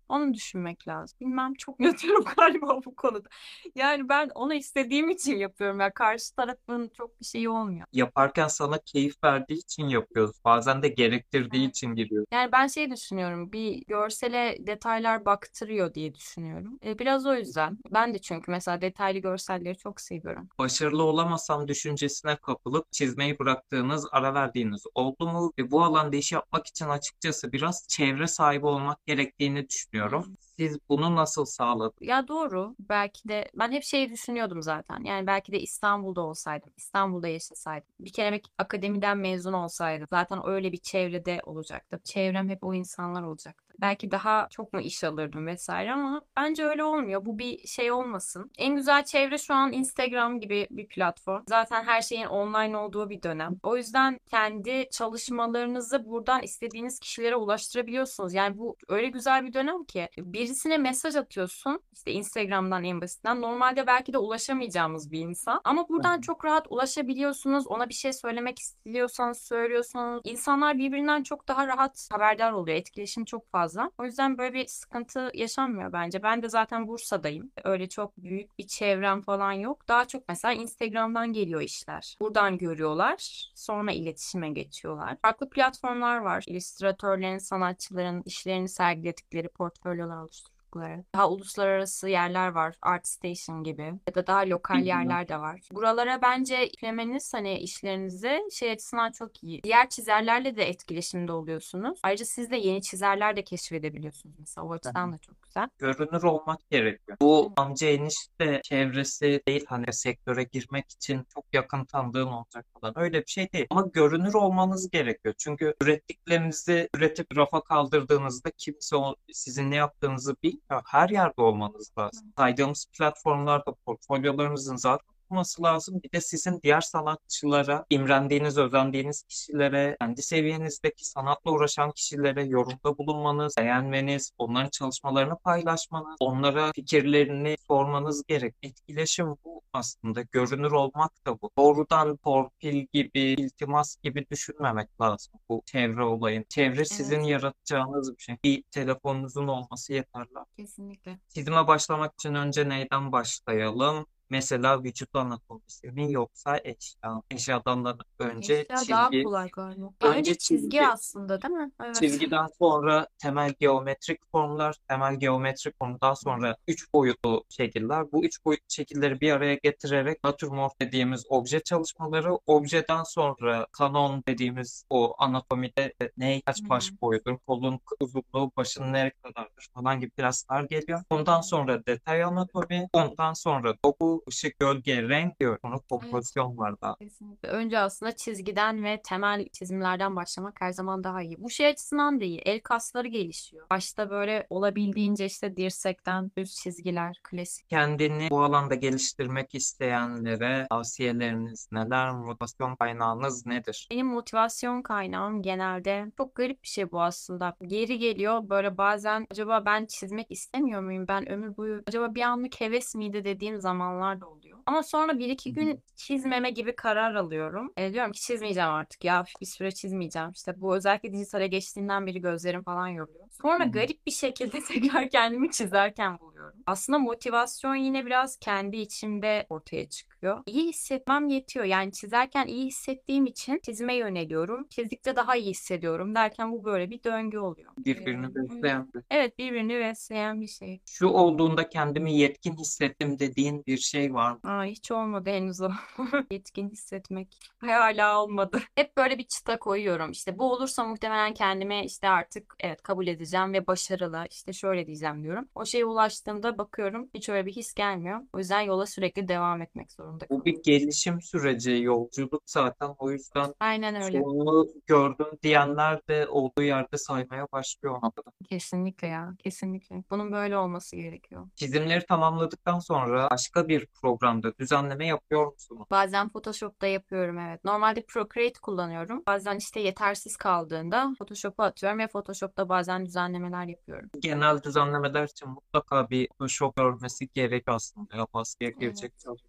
Onu düşünmek lazım. Bilmem, çok nötrüm galiba bu konuda. Yani ben onu istediğim için yapıyorum. Ya karşı tarafın çok bir şeyi olmuyor. Yaparken sana keyif verdiği için yapıyoruz. Bazen de gerektirdiği Evet. için giriyoruz. Yani ben şey düşünüyorum, bir görsele detaylar baktırıyor diye düşünüyorum. E, biraz o yüzden. Ben de çünkü mesela detaylı görselleri çok seviyorum. Başarılı olamasam düşüncesine kapılıp çizmeyi bıraktığınız, ara verdiğiniz oldu mu? Ve bu alanda iş yapmak için açıkçası biraz çevre sahibi olmak gerektiğini düşünüyorum. Hmm. Siz bunu nasıl sağladınız? Ya doğru. Belki de ben hep şeyi düşünüyordum zaten. Yani belki de İstanbul'da olsaydım, İstanbul'da yaşasaydım, bir kere bir akademiden mezun olsaydım, zaten öyle bir çevrede olacaktım. Çevrem hep o insanlar olacaktı. Belki daha çok mu iş alırdım vesaire ama bence öyle olmuyor. Bu bir şey olmasın. En güzel çevre şu an Instagram gibi bir platform. Zaten her şeyin online olduğu bir dönem. O yüzden kendi çalışmalarınızı buradan istediğiniz kişilere ulaştırabiliyorsunuz. Yani bu öyle güzel bir dönem ki birisine mesaj atıyorsun. İşte Instagram'dan en basitinden. Normalde belki de ulaşamayacağımız bir insan. Ama buradan çok rahat ulaşabiliyorsunuz. Ona bir şey söylemek istiyorsanız söylüyorsunuz. İnsanlar birbirinden çok daha rahat haberdar oluyor. Etkileşim çok fazla. O yüzden böyle bir sıkıntı yaşanmıyor bence. Ben de zaten Bursa'dayım. Öyle çok büyük bir çevrem falan yok. Daha çok mesela Instagram'dan geliyor işler. Buradan görüyorlar. Sonra iletişime geçiyorlar. Farklı platformlar var. İllüstratörlerin, sanatçıların işlerini sergiledikleri, portfolyolar oluşturdukları. Daha uluslararası yerler var. ArtStation gibi. Ya da daha lokal yerler de var. Buralara bence eklemeniz hani işlerinizi şey açısından çok iyi. Diğer çizerlerle de etkileşimde oluyorsunuz. Ayrıca siz de yeni çizerler de keşfedebiliyorsunuz mesela. O açıdan da çok güzel. Görünür olmak gerekiyor. Bu amca enişte çevresi değil, hani sektöre girmek için çok yakın tanıdığın olacak falan. Öyle bir şey değil. Ama görünür olmanız gerekiyor. Çünkü ürettiklerinizi üretip rafa kaldırdığınızda kimse o, sizin ne yaptığınızı bilmiyor. Her yerde olmanız lazım. Saydığımız platformlarda portfolyolarınızın zaten olması lazım. Bir de sizin diğer sanatçılara, imrendiğiniz, özendiğiniz kişilere, kendi seviyenizdeki sanatla uğraşan kişilere yorumda bulunmanız, beğenmeniz, onların çalışmalarını paylaşmanız, onlara fikirlerini sormanız gerek. Etkileşim bu aslında. Görünür olmak da bu. Doğrudan torpil gibi, iltimas gibi düşünmemek lazım bu çevre olayın. Çevre sizin Evet, yaratacağınız bir şey. Bir telefonunuzun olması yeterli. kesinlikle. Çizime başlamak için önce neyden başlayalım? Mesela vücut anatomisi mi yoksa eşya? Eşyadan da önce Eşya daha çizgi. kolay galiba. Ya önce Önce çizgi çizgi. aslında değil mi? Evet. Çizgiden sonra temel geometrik formlar, temel geometrik formdan sonra üç boyutlu şekiller. Bu üç boyutlu şekilleri bir araya getirerek natürmorf dediğimiz obje çalışmaları, objeden sonra kanon dediğimiz o anatomide neye kaç baş Hmm. boyudur, kolun uzunluğu, başın nereye kadardır falan gibi klaslar geliyor. Ondan sonra detay anatomi, ondan sonra doku, ışık, gölge, renk diyor. Sonra Evet. kompozisyon var daha. Kesinlikle. Önce aslında çizgiden ve temel çizimlerden başlamak her zaman daha iyi. Bu şey açısından da iyi. El kasları gelişiyor. Başta böyle olabildiğince işte dirsekten düz çizgiler, klasik. Kendini bu alanda geliştirmek isteyenlere tavsiyeleriniz neler? Motivasyon kaynağınız nedir? Benim motivasyon kaynağım genelde çok garip bir şey bu aslında. Geri geliyor böyle bazen acaba ben çizmek istemiyor muyum? Ben ömür boyu acaba bir anlık heves miydi dediğim zamanlar da oluyor. Ama sonra bir iki gün çizmeme gibi karar alıyorum. E, diyorum ki çizmeyeceğim artık ya bir süre çizmeyeceğim. İşte bu özellikle dijitale geçtiğinden beri gözlerim falan yoruluyor. Sonra garip bir şekilde tekrar kendimi çizerken buluyorum. Aslında motivasyon yine biraz kendi içimde ortaya çıkıyor. İyi hissetmem yetiyor. Yani çizerken iyi hissettiğim için çizime yöneliyorum. Çizdikçe daha iyi hissediyorum derken bu böyle bir döngü oluyor. Birbirini besleyen bir. Evet, birbirini besleyen bir şey. Şu olduğunda kendimi yetkin hissettim dediğin bir şey var mı? Aa, hiç olmadı henüz o. Yetkin hissetmek. Hala olmadı. Hep böyle bir çıta koyuyorum. İşte bu olursa muhtemelen kendime işte artık evet kabul edeceğim ve başarılı işte şöyle diyeceğim diyorum. O şeye ulaştığımda bakıyorum hiç öyle bir his gelmiyor. O yüzden yola sürekli devam etmek zorunda Bu kalıyorum. bir gelişim süreci, yolculuk zaten. O yüzden Aynen öyle. sonunu gördüm diyenler de olduğu yerde saymaya başlıyor ona kadar. Kesinlikle ya. Kesinlikle. Bunun böyle olması gerekiyor. Çizimleri tamamladıktan sonra başka bir programda düzenleme yapıyor musunuz? Bazen Photoshop'ta yapıyorum evet. Normalde Procreate kullanıyorum. Bazen işte yetersiz kaldığında Photoshop'a atıyorum ve Photoshop'ta bazen düzenlemeler yapıyorum. Genel düzenlemeler için mutlaka bir Photoshop görmesi gerek aslında ya baskıya Evet. girecek çalışma. Peki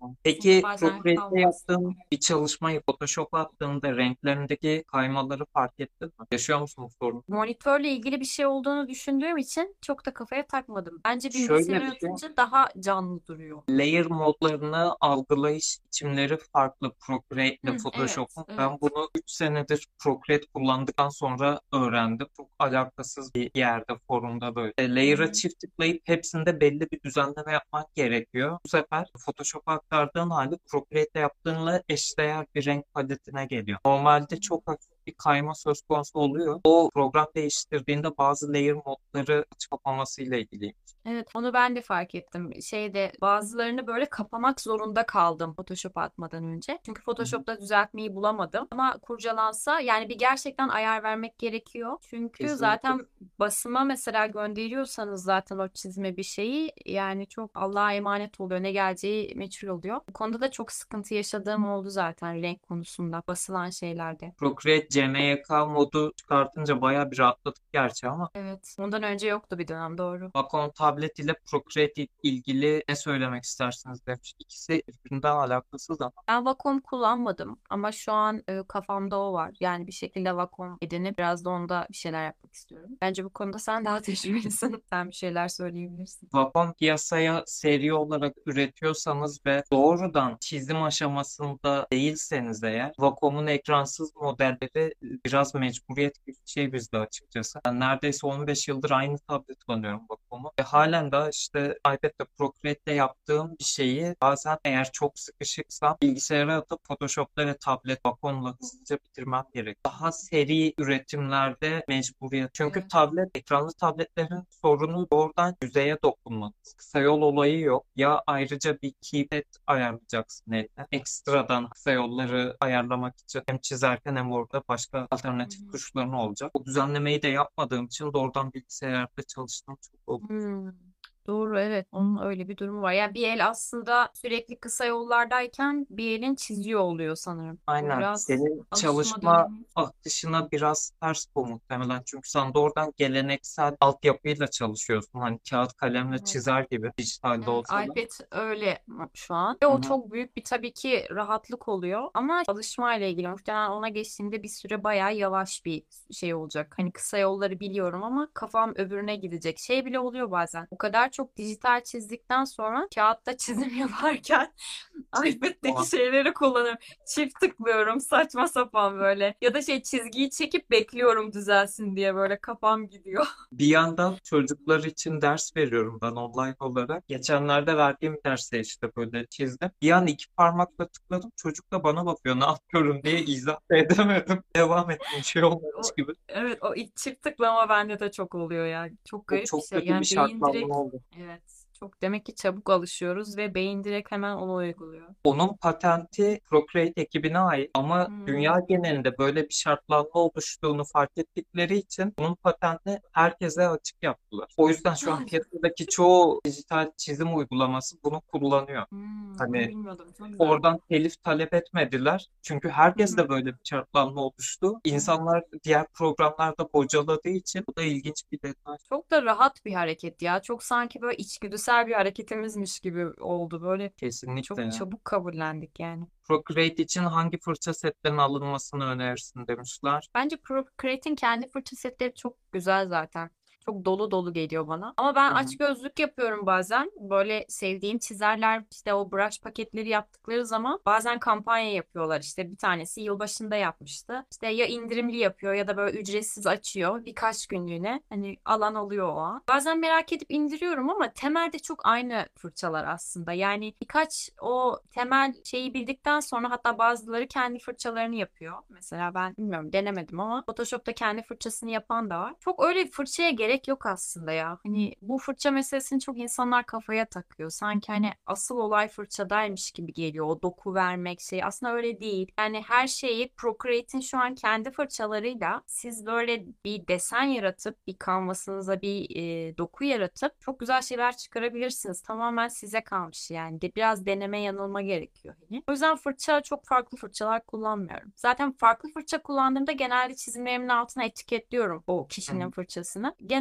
Peki bazen Procreate'de kalmaz. yaptığın bir çalışmayı Photoshop'a attığında renklerindeki kaymaları fark ettin mi? Yaşıyor musun bu sorunu? Monitörle ilgili bir şey olduğunu düşündüğüm için çok da kafaya takmadım. Bence Şöyle bilgisayara bir şey. atınca daha canlı duruyor. Layer modlarını algılayış biçimleri farklı Procreate ile Hı, evet, Photoshop'un. Ben evet. bunu üç senedir Procreate kullandıktan sonra öğrendim. Çok alakasız bir yerde forumda böyle. E, Hı layer'a hı. çift tıklayıp hepsinde belli bir düzenleme yapmak gerekiyor. Bu sefer Photoshop'a aktardığın hali Procreate'de yaptığınla eşdeğer bir renk paletine geliyor. Normalde çok hafif bir kayma söz konusu oluyor. O program değiştirdiğinde bazı layer modları açıp kapamasıyla ilgili. Evet, onu ben de fark ettim. Şeyde bazılarını böyle kapamak zorunda kaldım Photoshop'a atmadan önce. Çünkü Hı hı. Photoshop'ta düzeltmeyi bulamadım. Ama kurcalansa yani bir gerçekten ayar vermek gerekiyor. Çünkü Kesinlikle. zaten basıma mesela gönderiyorsanız zaten o çizme bir şeyi yani çok Allah'a emanet oluyor. Ne geleceği meçhul oluyor. Bu konuda da çok sıkıntı yaşadığım oldu zaten renk konusunda basılan şeylerde. Procreate C M Y K modu çıkartınca bayağı bir rahatladık gerçi ama Evet. Ondan önce yoktu bir dönem doğru. Wacom tablet ile Procreate ile ilgili ne söylemek istersiniz demiş. İkisi birbirinden alakasız ama Ben Wacom kullanmadım ama şu an e, kafamda o var. Yani bir şekilde Wacom edinip biraz da onda bir şeyler yapmak istiyorum. Bence bu konuda sen daha tecrübelisin. Sen bir şeyler söyleyebilirsin. Wacom piyasaya seri olarak üretiyorsanız ve doğrudan çizim aşamasında değilseniz eğer Wacom'un ekransız modelleri biraz mecburiyet gibi bir şey bizde açıkçası. Ben neredeyse on beş yıldır aynı tablet kullanıyorum Wacom'u ve halen daha işte iPad'de Procreate'de yaptığım bir şeyi bazen eğer çok sıkışıksam bilgisayara atıp Photoshop'ta ve tablet Wacom'la hızlıca bitirmem gerek. Daha seri üretimlerde mecburiyet. Çünkü Evet. tablet, ekranlı tabletlerin sorunu doğrudan yüzeye dokunmak. Kısa yol olayı yok. Ya ayrıca bir keypad ayarlayacaksın eline. Ekstradan kısa yolları ayarlamak için hem çizerken hem orada başka Hı alternatif hı. tuşların olacak. O düzenlemeyi de yapmadığım için doğrudan bilgisayarda çalıştım çok oldu. Hmm. Doğru evet onun öyle bir durumu var. Yani bir el aslında sürekli kısa yollardayken bir elin çiziyor oluyor sanırım. Bu Aynen. biraz Senin alışma çalışma dönemi. akışına biraz ters bu muhtemelen. Çünkü sen doğrudan geleneksel altyapıyla çalışıyorsun. Hani kağıt kalemle Evet. çizer gibi dijitalde Evet, olsa da. iPad öyle şu an. Ve Hı o hı. çok büyük bir tabii ki rahatlık oluyor. Ama alışmayla ilgili muhtemelen ona geçtiğimde bir süre bayağı yavaş bir şey olacak. Hani kısa yolları biliyorum ama kafam öbürüne gidecek. Şey bile oluyor bazen. O kadar çok dijital çizdikten sonra kağıtta çizim yaparken iPad'deki şeyleri kullanıyorum. Çift tıklıyorum saçma sapan böyle. Ya da şey çizgiyi çekip bekliyorum düzelsin diye böyle kafam gidiyor. Bir yandan çocuklar için ders veriyorum ben online olarak. Geçenlerde verdiğim derste işte böyle çizdim. Bir an iki parmakla tıkladım. Çocuk da bana bakıyor ne yapıyorum diye izah da edemedim. Devam ettim bir şey olmamış O, gibi. evet o ilk çift tıklama bende de çok oluyor yani. Çok O garip bir çok şey. kötü bir Yani beyin şartlanma direkt oldu. evet çok demek ki çabuk alışıyoruz ve beyin direkt hemen onu uyguluyor. Onun patenti Procreate ekibine ait ama Hmm. dünya genelinde böyle bir şartlanma oluştuğunu fark ettikleri için bunun patentini herkese açık yaptılar. O yüzden şu an piyasadaki çoğu dijital çizim uygulaması bunu kullanıyor. Hmm, onu Hani bilmiyordum. Çok güzel. oradan telif talep etmediler. Çünkü Hı herkes hı. de böyle bir şartlanma oluştu. Evet. İnsanlar diğer programlarda bocaladığı için bu da ilginç bir detay. Çok da rahat bir hareket ya. Çok sanki böyle içgüdüsel bir hareketimizmiş gibi oldu. Böyle Kesinlikle çok ya. çabuk kabullendik yani. Procreate için hangi fırça setlerinin alınmasını önerirsin demişler. Bence Procreate'in kendi fırça setleri çok güzel zaten. Çok dolu dolu geliyor bana. Ama ben Hı hı. açgözlük yapıyorum bazen. Böyle sevdiğim çizerler işte o brush paketleri yaptıkları zaman bazen kampanya yapıyorlar. İşte bir tanesi yılbaşında yapmıştı. İşte ya indirimli yapıyor ya da böyle ücretsiz açıyor birkaç günlüğüne. Hani alan oluyor o an. Bazen merak edip indiriyorum ama temelde çok aynı fırçalar aslında. Yani birkaç o temel şeyi bildikten sonra hatta bazıları kendi fırçalarını yapıyor. Mesela ben bilmiyorum denemedim ama Photoshop'ta kendi fırçasını yapan da var. Çok öyle bir fırçaya gerek yok aslında ya. Hani bu fırça meselesini çok insanlar kafaya takıyor. Sanki hani asıl olay fırçadaymış gibi geliyor. O doku vermek şey aslında öyle değil. Yani her şeyi Procreate'in şu an kendi fırçalarıyla siz böyle bir desen yaratıp bir kanvasınıza bir e, doku yaratıp çok güzel şeyler çıkarabilirsiniz. Tamamen size kalmış yani. De, biraz deneme yanılma gerekiyor. Hani. O yüzden fırça çok farklı fırçalar kullanmıyorum. Zaten farklı fırça kullandığımda genelde çizimlerimin altına etiketliyorum o Hı hı. kişinin fırçasını. Genelde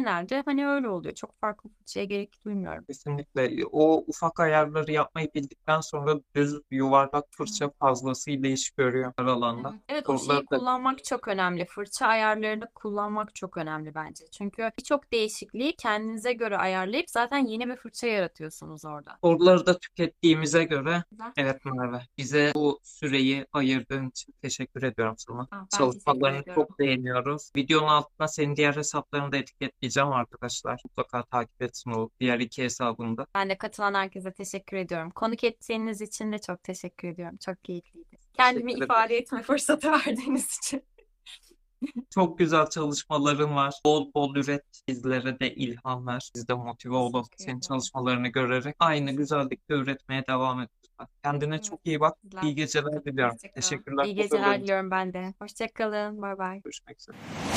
genelde hani öyle oluyor. Çok farklı fırçaya gerek duymuyorum. Kesinlikle. O ufak ayarları yapmayı bildikten sonra düz yuvarlak fırça fazlasıyla iş görüyor her alanda. Evet, evet o Soruları şeyi da kullanmak çok önemli. Fırça ayarlarını kullanmak çok önemli bence. Çünkü birçok değişikliği kendinize göre ayarlayıp zaten yeni bir fırça yaratıyorsunuz orada. soruları da tükettiğimize göre Güzel. evet Merve, bize bu süreyi ayırdığın için teşekkür ediyorum sana. Ah, ben teşekkür Çalışmalarını ediyorum. çok beğeniyoruz. Videonun altına senin diğer hesaplarını da etiketleyeceğim arkadaşlar. Mutlaka takip etsin o diğer iki hesabında. Ben de katılan herkese teşekkür ediyorum. Konuk ettiğiniz için de çok teşekkür ediyorum. Çok keyifliydi. Kendimi Teşekkür ederim. ifade etme fırsatı verdiğiniz için. Çok güzel çalışmaların var. Bol bol üret, bizlere de ilham ver. Biz de motive olalım Teşekkür senin ederim. çalışmalarını görerek. Aynı güzellikte üretmeye devam et lütfen. Kendine Evet, çok iyi bak. sizler. İyi geceler diliyorum. Hoşça kalın. Teşekkürler İyi bu soruların geceler için. diliyorum ben de. Hoşça kalın. Bay bay. Görüşmek üzere.